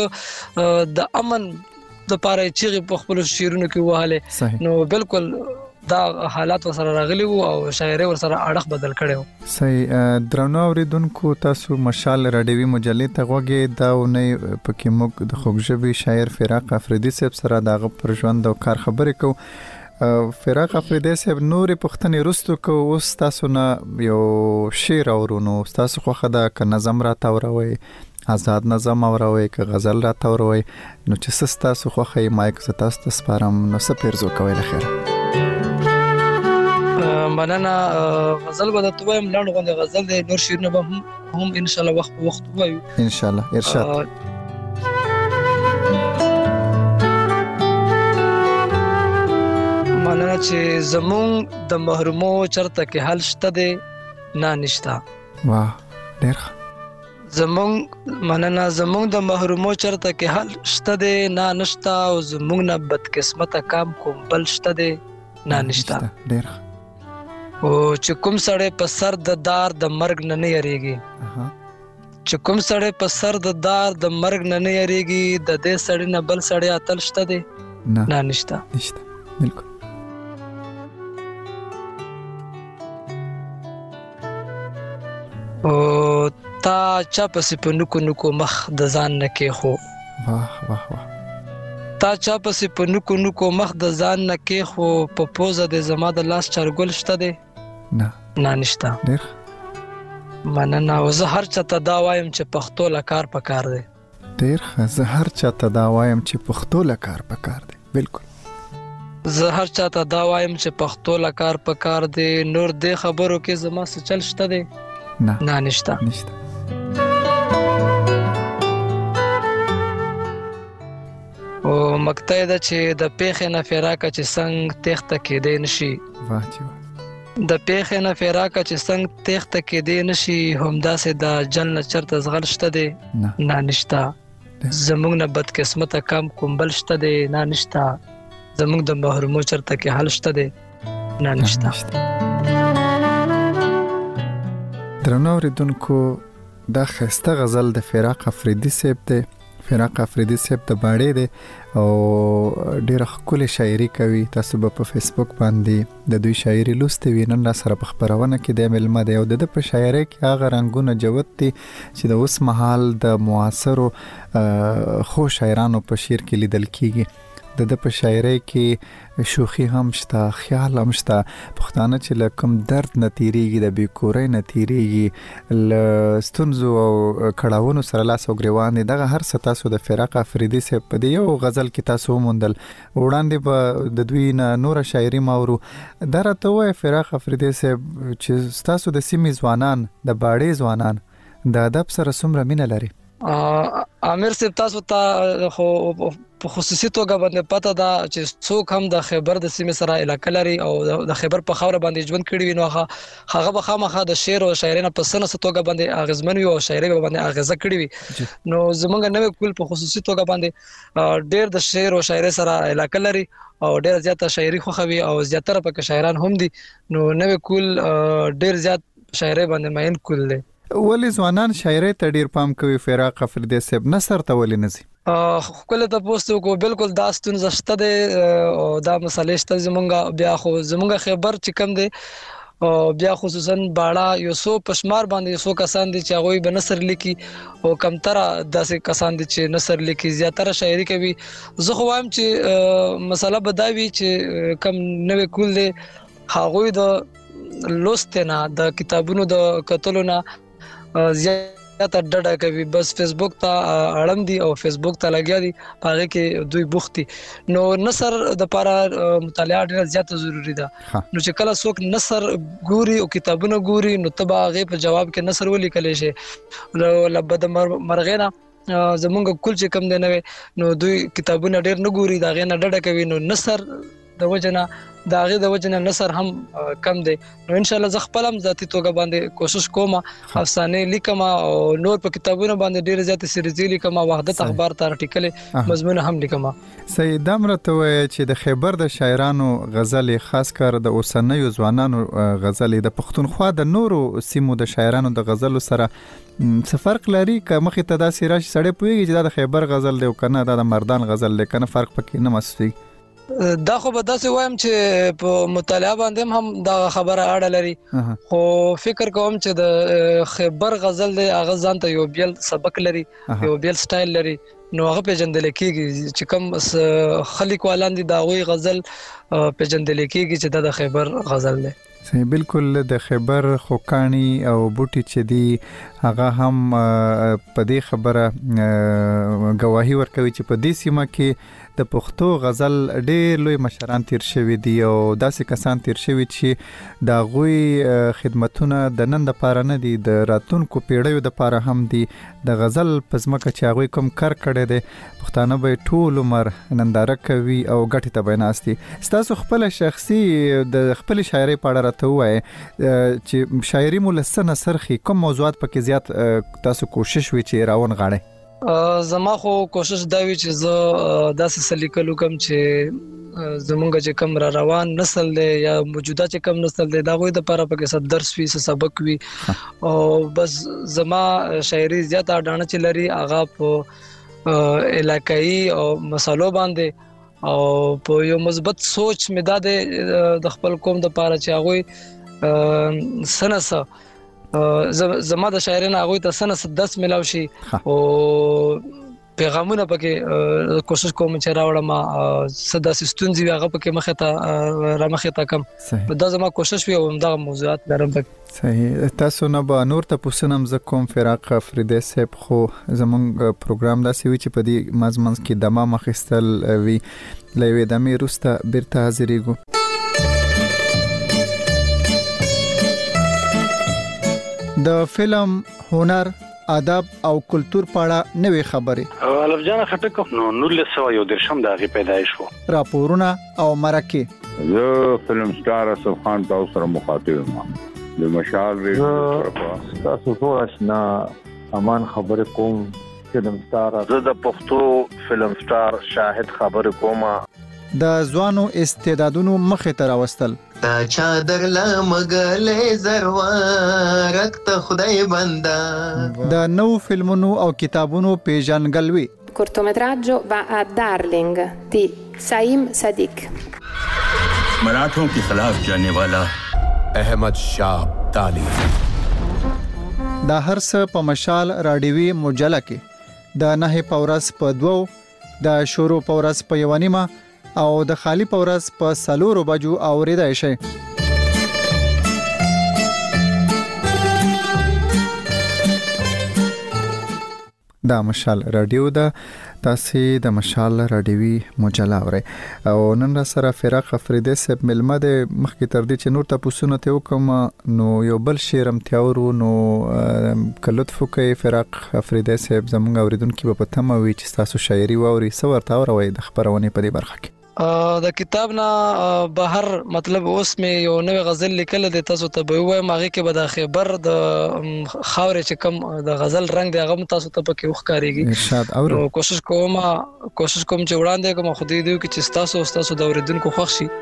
څوک د امن د پاره چې په خپل شعرونو کې وهاله نو بالکل دا حالات وسره راغلي وو او شاعري ورسره اړه بدل کړو صحیح درنو اوریدونکو تاسو مشال رادیوي مجلې ته غوږی دا نه پکې موږ د خوږژبي شاعر فراق افریدی صاحب سره دغه پر ژوند او کار خبرې کو فراق افریدی صاحب نور پښتنې رستو کو اوس تاسو نه یو شعر اورونو تاسو خو خدا ک نظم را تاوروي آزاد نظم اوروي ک غزل را تاوروي نو چې سستا سو خو خې مایک زتاست سپارم نو سپیرزو کوي لخر مننه غزل به ته وایم لاندې غونډه غزل د نور شیرنه به هم ان شاء الله وخت وایو ان شاء الله ارشاد مننه چې زمون د محرومو چرته کې حل شته دي نه نشتا واه ډیر زمون مننه زمون د محرومو چرته کې حل شته دي نه نشتا او زمون نه بد قسمته کام کوم بل شته دي نه نشتا ډیر او چې کوم سړی په سر د دار د مرګ نه یریږي چې کوم سړی په سر د دار د مرګ نه یریږي د دې سړی نه بل سړی اتل شته دي نه نشتا بالکل او تا چا پسې په نکو مخ د ځان نه کې خو واه واه واه تا چا پسې په نکو مخ د ځان نه کې خو په پوزه د زما د لاس چرګل شته دي نه نشتا ډیر مننه او زه هر چا ته دا وایم چې پښتو لکار پکار دی ډیر زه هر چا ته دا وایم چې پښتو لکار پکار دی بالکل زه هر چا ته دا وایم چې پښتو لکار پکار دی نور دې خبرو کې زما څه چل شته دی نه نشتا او مقطع دا چې د پیخې نه فراقه چې څنګه تخته کې دی نشي واه د پیښې نه فراقه چې څنګه تخته کې دی نشي همداسې د جنت چرته زغل شته دی نه نشته زمونږ نه بد قسمت کم کومبل شته دی نه نشته زمونږ د محرومو چرته کې حل شته دی نه نشته. درنو اوریدونکو دا خسته غزل د فراق افریدي صاحب دی. فراق افریدي صاحب د باړې دی او ډېر ښکلې شاعري کوي. تاسو به په فیسبوک باندې د دوی شاعري لوستې وي. نن را سره په خپرونه کې د ملمه دی او د په شاعرۍ کې هغه رنګونه جوت دي چې د اوس مهال د معاصرو خو شاعرانو په شعر کې لیدل کیږي. د په شاعرۍ کې شوخي هم شته، خیال هم شته. پښتانه چې لکم درد نتیریږي، د بیکورۍ نتیریږي، لستونزو او کړهونو سره لاس او ګریوان دي. دغه هر څه تاسو د فراق افریدي صاحب په یو غزل کې تاسو وموندل. وړاندې به د دوی نه نور شاعري ماورو. دا راته وایي فراق افریدي صاحب چې تاسو د سیمې ځوانان، د باړې ځوانان د ادب سره څومره مینه لري؟ امیر صاحب تاسو ته خو په خصوصي توګه باندې پته ده چې څوک هم د خیبر د سیمې سره علاقه لري او د خیبر په خاور باندې ژوند کړی وي نو هغه به خامخا د شعر او شاعرۍ نه په سنه توګه باندې اغیزمن وي او شاعرۍ باندې اغیزه کړی وي. نو زمونږ نوې کول په خصوصي توګه باندې ډېر د شعر او شاعرۍ سره علاقه لري او ډېر زیاته شاعري خوښوي او زیاتره پکې شاعران هم دي. نو نوې کول ډېر زیات شاعرۍ باندې ماین کول دی. ولی ځوانان شاعرۍ ته ډیر پام کوي فراق افریدي صاحب، نثر ته ولې نه ځي؟ خپل ته پوښتنه کو بالکل دا ستونزه شته ده او دا مسالې شته زمونږ بیا خو زمونږ خبر چې کم دی او بیا خصوصا باړه یو سو پشمار باندې یو سو کسان دي چې هغه به نثر لیکي او کمتره داسې کسان دي چې نثر لیکي، زیاتره شاعري کوي. زه خو وایم چې مسله بداوي چې کم نوې کول دي هغه د لوستنه د کتابونو د کتلو نه زیاته ډډه کوي. بس فیسبوک ته اړم دي او فیسبوک ته لګیا دي، هغه کې دوی بوختي. نو نثر د لپاره مطالعه ډیره زیاته ضروری ده. نو چې کله څوک نثر ګوري او کتابونه ګوري نو تبا هغه په جواب کې نثر ولیکل شي. لبد مرغینا زمونږ کول چې کم دی نو دوی کتابونه ډیر نه ګوري، دا غي نه ډډه کوي. نو نثر د وجنه داغه د وجنه نثر هم کم دی. نو ان شاء الله زه خپل هم ذاتی توګه باندې کوشش کوم افسانه لیکم او نور په کتابونو باندې ډیر زیات سریزي لیکم، وحدت اخبار ته ارټیکل مضمون هم لیکم. سید امرته وای چې د خیبر د شاعرانو غزل خاص کر د اوسنیو ځوانانو غزل د پښتونخوا د نورو سیمو د شاعرانو د غزل سره څه فرق لري؟ که مخې ته داسې راشي سړی پوهیږي چې دا د خیبر غزل دی او کنه دا د مردان غزل دی، کنه فرق پکې نه محسوسیږي؟ دا خو به داسې وایم چې په مطالعه باندې هم دا خبره اړه لري، خو فکر کوم چې د خیبر غزل دی هغه ځان ته یو بیل سبق لري، یو بیل سټایل لري. نو هغه پیژندل کېږي چې کوم خلک والان دي دا غوي غزل پیژندل کېږي چې دا د خیبر غزل دی. صحیح، بالکل. د خیبر خوکانی او بوټي چې دی هغه هم په دې خبره گواهی ورکوي چې په دې سیمه کې د پښتو غزل ډېر لوی مشران تیر شوي دي او داسې کسان تیر شوي چې د غوي خدمتونه د نن د پاره نه دي، د راتلونکو پیړیو د پاره هم دي. د غزل پزماکه چې هغه کم کار کړي دي پښتانه به ټول عمر ننداره کوي او ګټه ته بیناستي. ستاسو خپل شخصي د خپل شاعري په اړه راته وایي چې شاعري مو لسنه سرخي کوم موضوعات پکې زیات تاسو کوشش وی چې راون غاړي؟ زما خو کوشش دا وی چې زه داسې سلیکلو کوم چې زمونږ چې کم را روان نسل دی یا موجوده چې کم نسل دی دا غوي د لپاره پکې څه درس وي، څه سبق وي. او بس زما شاعري زیاته ډانه چې لري هغه په علاقائی او مسالو باندې او په یو مثبت سوچ مې دا د خپل قوم د لپاره چې هغه سنسه زما د شاعرانو هغه ته سنه 10 ملاو شي او پیغامونه پکې کوشش کوم چې راوړم صدا سستونزي هغه پکې مخه ته را مخه ته کم دا زما کوشش وي او دا موضوعات لرم. صحیح. تاسو نه به نور ته پوښتنم ز کوم فراق افریدي صاحب خو زمونږ پروګرام داسې وی چې په دې مزمن کې دمه مخستل وی لوي دمه روسته بیرته حاضرېګو. د فلم، هنر، ادب او کلچر په اړه نوې خبرې الف جان خټک نو 1913 د غي پیدایش وو. راپورونه او مرکه زه فلم سٹار اسف خان تاسو سره مخاطب یم د مشال ریډیو تاسو ټول آشنا امان خبر کوم فلم سٹار. زه د پښتو فلم سٹار شاهد خبر کوم. د ځوانو استعدادونو مخې ته راوستل تا چا درلا مګلې زروارک ته خدای بندا. د نو فلمونو او کتابونو پیژنګلوي. cortometraggio va a Darling di Saim Sadiq. मराठों के खिलाफ जाने वाला अहमद शाह ताली. دا هر څه په مشال راډیوي مجله کې د نه پورس په 2 د شورو پورس په 1 او د خالی پورس په 4 بجو اوریدای شي. دا مشال رادیو دا تاسو د مشال رادیوي مجله اورئ او نن را سره فراق افریدی صاحب ملمه د مخکې تر دې چې نور تاسو نه ته وکم نو یو بل شیرم تیورو نو کلطف کوي فراق افریدی صاحب زموږ اوریدونکو په تمه وی چې تاسو شاعري واوري سو ورته اوروي د خبرونه په دې برخه کې. د کتاب نه بهر مطلب اوس مې یو نوې غزل لیکل د تاسو ته به وایم هغه کې به د خبر د خاورې چې کم د غزل رنگ دی هغه تاسو ته پکې وښکاریږي. ارشاد اورو کوشش کوم چې وړاندې کوم خو دې دیو کې چې تاسو د اوریدونکو خوښ شي.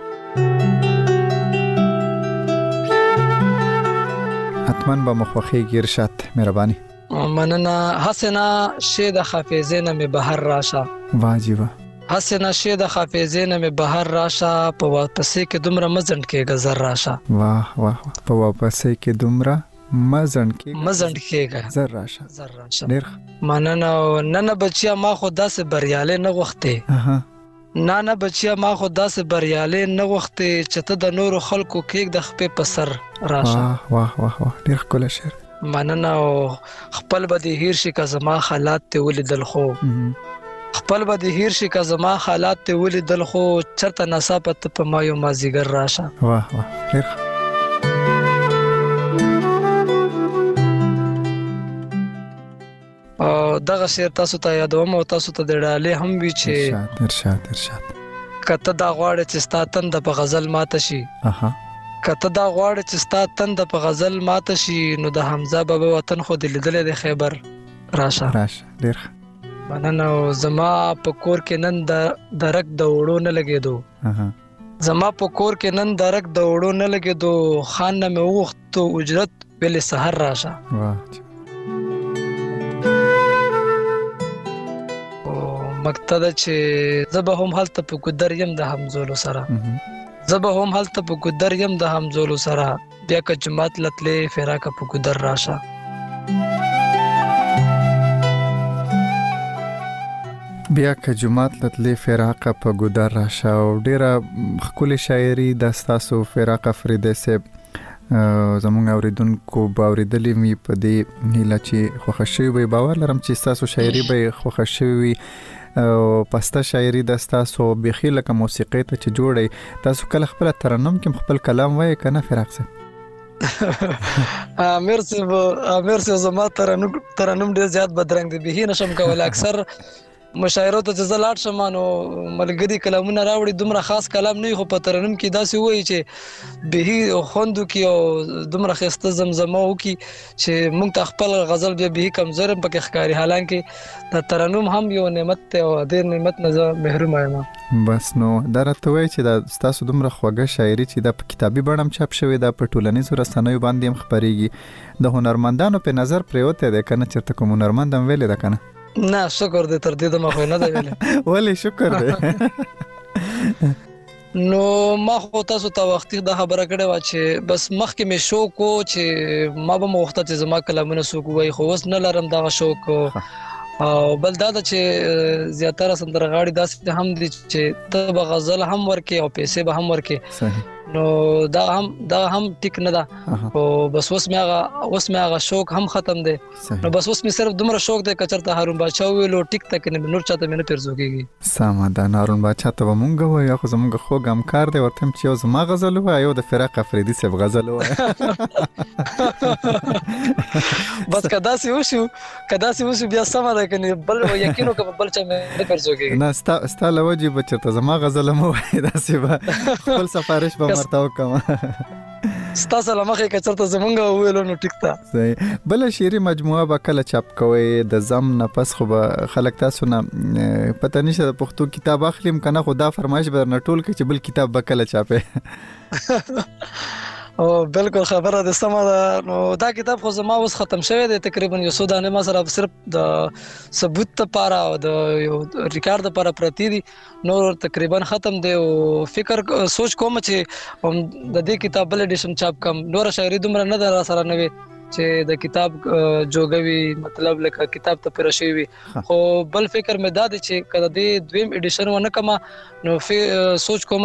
حتماً به مخوخي ارشاد مهرباني. مننه. حسنا شید حافظه نه مې بهر راشه. واجبہ حسنا شید حافظه نه مې بهر راشه په واپسې کې دومره مزند کې گذر راشه. واه واه په واپسې کې دومره مزند کې زر راشه. ډیر مننه. نن بچیا ما خو داسې بریاله نه غوښته. نه بچیا ما خو داسې بریاله نه غوښته چې ته د نورو خلکو کې د خپې په سر راشه. واه واه واه ډیر ښکلی شعر. مننه. خپل به دې هیر شي که زما حالات ته ولیدل خو خپل به دې هیر شي که زما حالات ته ولیدل خو چرته ناڅاپه ته په ما یو مازدیګر راشه. واه واه ډیر دغه شعر تاسو ته یادوم او تاسو ته د ډالې هم وی چې ارشاد کته دا غواړي چې ستا تند په غزل ماته شي. کته دا غواړي چې ستا تند په غزل ماته شي نو د حمزه بابا وطن خو د لیدل د خیبر راشه. ډیر مننه. زما په کور کې نن درک د وړو نه لګېدو. زما په کور کې نن درک د وړو نه لګېدو. خان نه مې وغوښتو اجرت ویلې سحر راشه. مقصد چې زه به هم هلته په ګودر یم د همزولو سره. زه به هم هلته په ګودر یم د همزولو سره. بیا که جماعت لتلې فراق په ګودر راشه. بیا که جماعت لتلې فراق په ګودر راشه. او ډیره ښکلې شاعري د تاسو فراق افریدی صاحب زموږ اوریدونکو باوریدلې می په دې هیله چې خوښ شوي وي. باور لرم چې تاسو شاعري به خوښ شوي وي او پسته شاعري د تاسو بخي لکه موسیقي ته چې جوړي. تاسو کله خپل ترنم کې خپل کلام وایي کنه فراق صاحب؟ مرسی. زما ترنم ډیر زیات بدرنګ دی به نشم کول. اکثر مشاعره ته چې لاړ شم نو ملګری کلامونه راوړي دومره خاص کلام نه خو په ترنم کې داسې وایي چې به خوندو کې او دومره خسته زمزمه وکي چې موږ ته خپل غزل بیا به کمزور پکې ښکاری. حالانکه د ترنم هم یو نعمت ته او د نعمت نه محروم یم. بس نو درته وایي چې د تاسو دومره خوږه شاعري چې د کتابي بڼه چاپ شوی د په ټولنیزو رسنیو باندې هم خبريږي. د هنرمندانو په نظر پریوته ده کنه چرته کوم هنرمند هم ویل ده کنه؟ نه شکر دې تر دې د مخه نه دی ویل. ولی شکر دې. نو ما خو تاسو ته وختي د خبره کړې و چې بس مخکې مې شوق کو چې ما به وخت ته زما کلامونه سوق وای خو اوس نه لرم دا شوق. او بل دا چې زیاتره سندرغاړي داسې هم دي چې ته به غزل هم ورکې او پیسې به هم ورکې. نو دا هم ټیک نه ده او بس اوس مې هغه شوق هم ختم دی نو بس اوس مې صرف دومره شوق دی کچرته هارون بادشاه ویلو ټیک تک نه نور چاته مې نه پرځو کېږي سم دا هارون بادشاه ته مونږ وایو خو زمونږ خوږ همکار دی ورته چې یو زما غزل وایو د فراق افریدي صاحب غزل وایو بس کدا سی وشو بیا سم ده کني بل یقینو که بل چا مې نه پرځو کېږي نه ستا لوجي بچته زما غزل مو وایي دا سی خپل سفارش به مرته وکم ستاسو لمخه کچرته زمونږ ویلو نو ټیک تا صحیح بل شعري مجموعه به کله چاپ کوي د زم نه پس خو به خلک تاسو نه پته نشه د پښتو کتاب اخلم کنه خو دا فرمایش به نه ټول کې چې بل کتاب به کله چاپه او بالکل خبره ده سمه ده نو دا کتاب خو زما اوس ختم شوی دی تقریبا یو څو دانې ما سره صرف د ثبوت لپاره او د یو ریکارډ لپاره پرتی دي نور تقریبا ختم دی او فکر سوچ کوم چې د دې کتاب بل ایډیشن چاپ کم نور شاعري دومره نه در سره نه وي چې د کتاب جوګوي مطلب لکه کتاب ته پر شي وي خو بل فکر مې داد چې کله دې دویم ایډیشن ونه کما نو سوچ کوم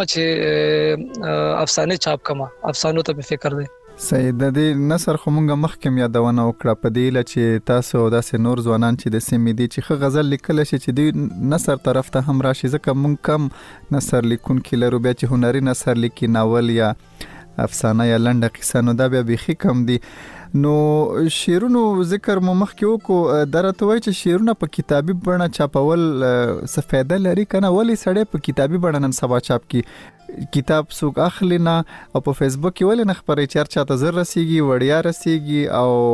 چې افسانه چاپ کما افسانو ته فکر دی صحیح د دې نثر خو مونږه مخکې یادونه وکړه په دې ل چې تاسو داسې نور ځوانان چې د سیمې دي چې خه غزل لیکل شي چې د نثر طرف ته هم راشي ځکه مونږ کم نثر لیکونکي لرو بیا چې هنري نثر لیکي ناول یا افسانه یا لنډه قصه نو دا بیا بيخي کم دي نو شعرونو ذکر مو مخکې وکړو درته وای چې شعرونه په کتابي بڼه چاپول څه فائدہ لري کنه ولی سړی په کتابي بڼه نن سبا چاپ کی کتاب څوک اخلي نه او په فیسبوک کې ولې نه خبرې چرچا ته زر رسیږي وړیا رسیږي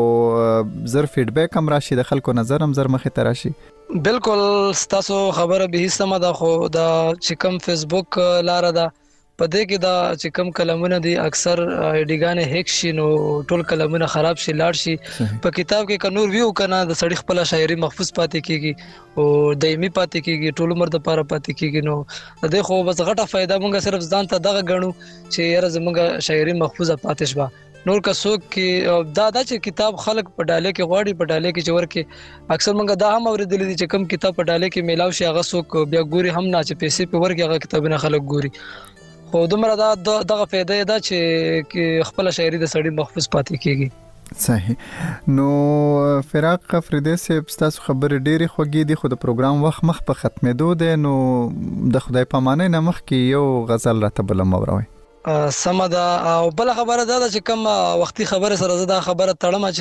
او زر فیډبیک هم راشي د خلکو نظر هم زر مخې ته راشي بالکل تاسو خبره به سم ده خو دا چې کوم فیسبوک لاره ده پدې کې دا چې کوم کلمونه دي اکثر ایډیګانې هیک شي نو ټول کلمونه خراب شي لاړ شي په کتاب کې کنور ویو کنه د سړی خپل شاعري محفوظ پاتې کیږي او دایمي پاتې کیږي ټول عمر د پاره پاتې کیږي نو د دې خو بس غټه فائدہ مونږ صرف ځان ته دغه غنو چې یاره زمونږ شاعري محفوظه پاتې شوه نور کا څوک کې دا چې کتاب خلک په ډاله کې غواړي په ډاله کې چې ورکه اکثر مونږ دا هم اوریدل دي چې کوم کتاب په ډاله کې میلاو شي هغه څوک بیا ګوري هم نه چې پیسې په ورکه هغه کتابونه خلک ګوري خو دومره دغه فائدہ ده چې خپل شاعري د سړی محفوظ پاتې کیږي صحیح نو فراق افریدي صاحب تاسو خبرې ډېری خوږې دي خو د پروګرام وخت مخ په ختمېدو دی نو د خدای پامانه نه مخ کې یو غزل راته بل موروي سم ده او بل خبره ده چې کوم وختي خبره سره زده خبره تړم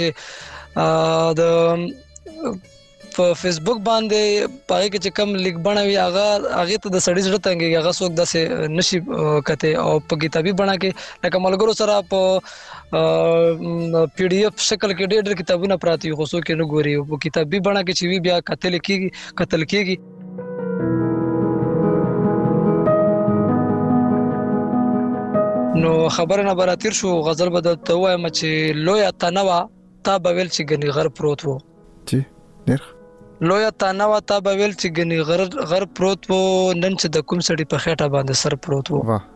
چې د په فیسبوک باندې پای کې چې کم لیک بڼوي هغه ته د سړی زړه تنګي هغه څوک داسې نشي کته او په کتابي بڼه کې لکه ملګرو سره په پی ډی اف شکل کې ډېر کتابونه پراتی خو څوک نه ګوري په کتابي بڼه کې چې وی بیا قتل کیږي نو خبره نه براتیر شو غزل بدلته وایم چې لویا تنوا تا بویل چې غنی غر پروت وو جی ډېر لویا تنوا تا بویل چې غنی غر پروت وو نن چې د کوم سړي په خېټه باندې سر پروت وو واه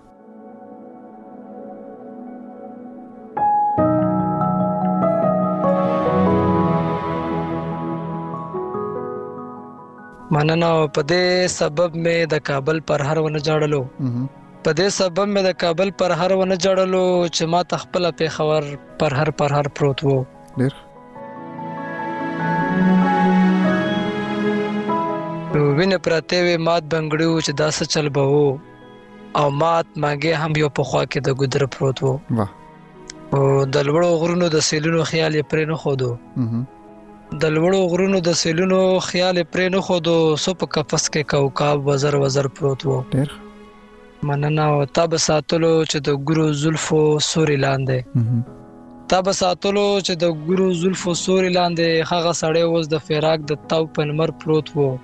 مننه په دې سبب مې د کابل پر هر ونه جاړلو په دې سبب مې د کابل پر هر ونه جاړلو چې ما تخپل په خبر پر هر پروت وو ډېر وینه پراته وی مات بنگړیو چې داسه چل به وو او مات ماګه هم یو په خوا کې د ګدر پروت وو واه او د لوړو غرونو د سیلونو خیال یې پرې نه خودو د لوړو غرونو د سیلونو خیال یې پرې نه خودو سو په قفس کې کوكب وزر پروت وو ډېر مننه او تاب ساتلو چې د ګورو زلفو سوري لاندې تاب ساتلو چې د ګورو زلفو سوري لاندې هغه سړی اوس د فراق د تاو پنمر پروت وو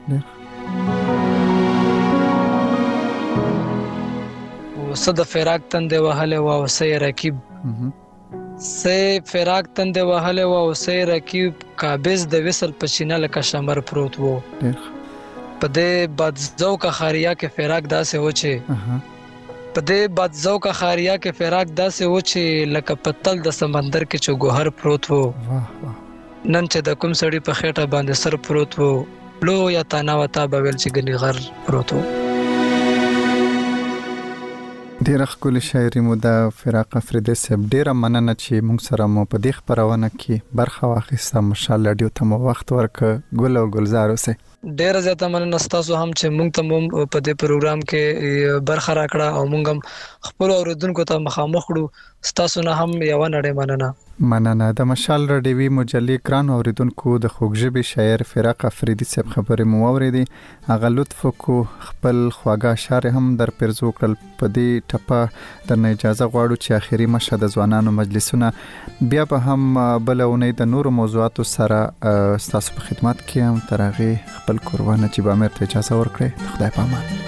صد فراق تند وهله او سي رکیب سي فراق تند وهله او سي رکیب قابض د وصل پچینه لکه شمر پروت وو په دې بد ذوق خاریا کې فراق داسې و چې په دې بد ذوق خاریا کې فراق داسې و چې لکه پتل د سمندر کې چې ګوهر پروت وو نن چې د کوم سړي په خېټه باندې سر پروت وو لو یا تانا وتا بویل چې غنی غر پروت وو ډیر ښکلي شاعري مو د فراق افریدي صاحب. ډیره مننه چې موږ سره مو په دې خبرونه کې برخه واخیسته. ماشاءالله ډیو ته مو وخت ورک ګل او گلزار اوسه. ډیره زیاته مننه تاسو هم چې موږ ته په دې پروګرام کې برخه راکړه او موږ هم خپل اوریدونکو ته مخامخ کړو. تاسو نه هم یو نړۍ مننه. د مشال رادیوي مجلې ګران اوریدونکو د خوږژبي شاعر فراق افریدي صاحب خبرې مو اوریدې. هغه لطف کو خپل خواږه اشعار هم در پرزو کړل. په دې ټپه درنه اجازه غواړو چې اخیری مشه د ځوانانو مجلسونه بیا به هم بلونه د نور موضوعاتو سره تاسو په خدمت کې هم ترغه خپل قربانه چې به امر ته اجازه ورکړي. خدای په امان.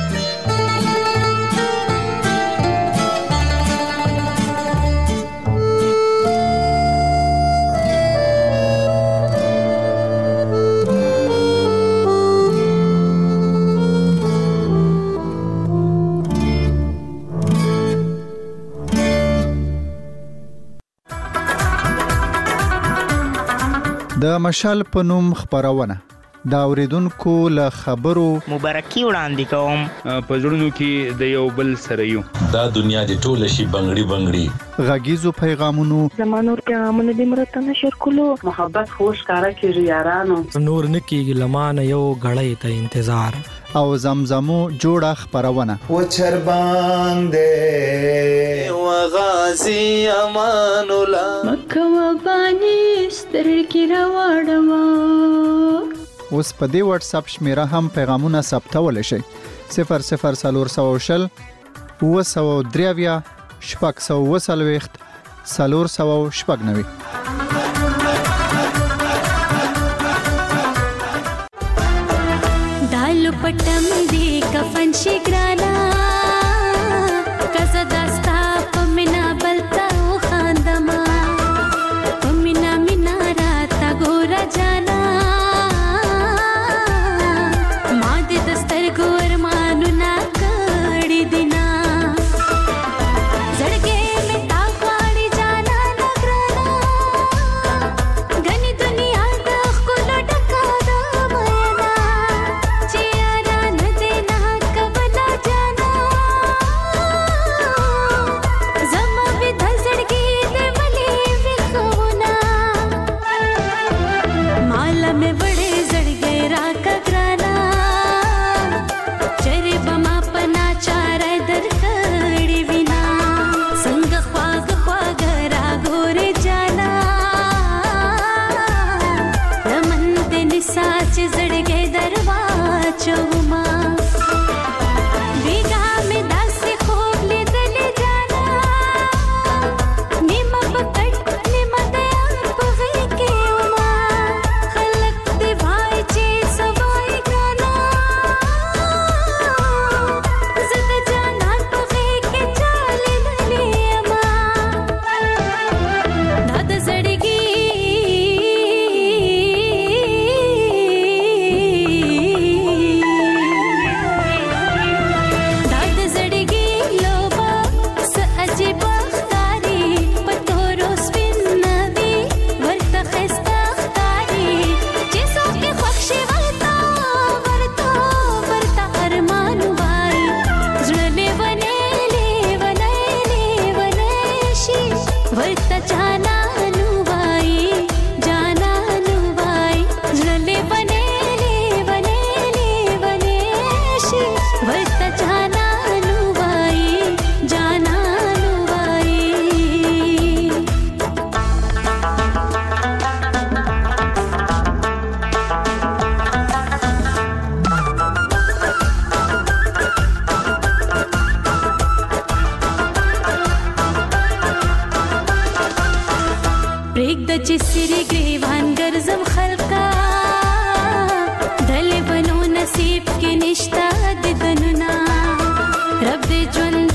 د مشال په نوم خبرونه دا اوریدونکو له خبرو مبارکي وړاندې کوم. په ژوندونو کې د یو بل سره یو دا دنیا د ټول شي بنگړي غږیزو پیغامونو زمانور پیغامونه د مرته نشر کولو محبت خوش کارا کې یارانو نور نکیږي لمانه یو غړې ته انتظار او زمزمو جوړه خبرونه و چربان دې و غازی امان الله مکه و بانی سترګې راوړم. اوس په دې واتس اپ شمیره هم پیغامونه ثبتول شي. 00400 903 640 490. دالو پټم دی کفن شګرانا کزه داستا پمنا بلتا خاندما پمنا مینا راتا ګور جانا ما دې دستر ګور مانو نا کړي دینا زړګې می تا غاړي جانا نګرانا غني دنیا د خپل ډکا د مینا چیرې نه دینا کبلا جانا زما به د زړګې دې ولي وخونا مال مې وړې زړګې را کګرانا چرې بما پنا چارې درکړې وینا څنګه خواږ خواږ را ګورې جانا لمن دې نسا چې زړګې دروا چوما بیګا مې داسې خوب لیدلې جانا نیمه پکړ نیمه د یار په غېږ کې وما خلک دې وای چې سوای ګرانا زه د جانان په غېږ کې چالې دلې اما دا د زړګي دا د زړګي لوبه څه عجیب ښکاري په تورو سپین ندي ورته ښایسته ښکاري چې څوک یې خوښ شي ورته ارمان وایي زړه لیونی شي ورته جانان وایي زړه لیونی شي ورته جانان وایي پرېږده چې سرې ګریوان ګرځم خلکا دلې بنو نصیب کې نشته د دنونه رب دې ژوند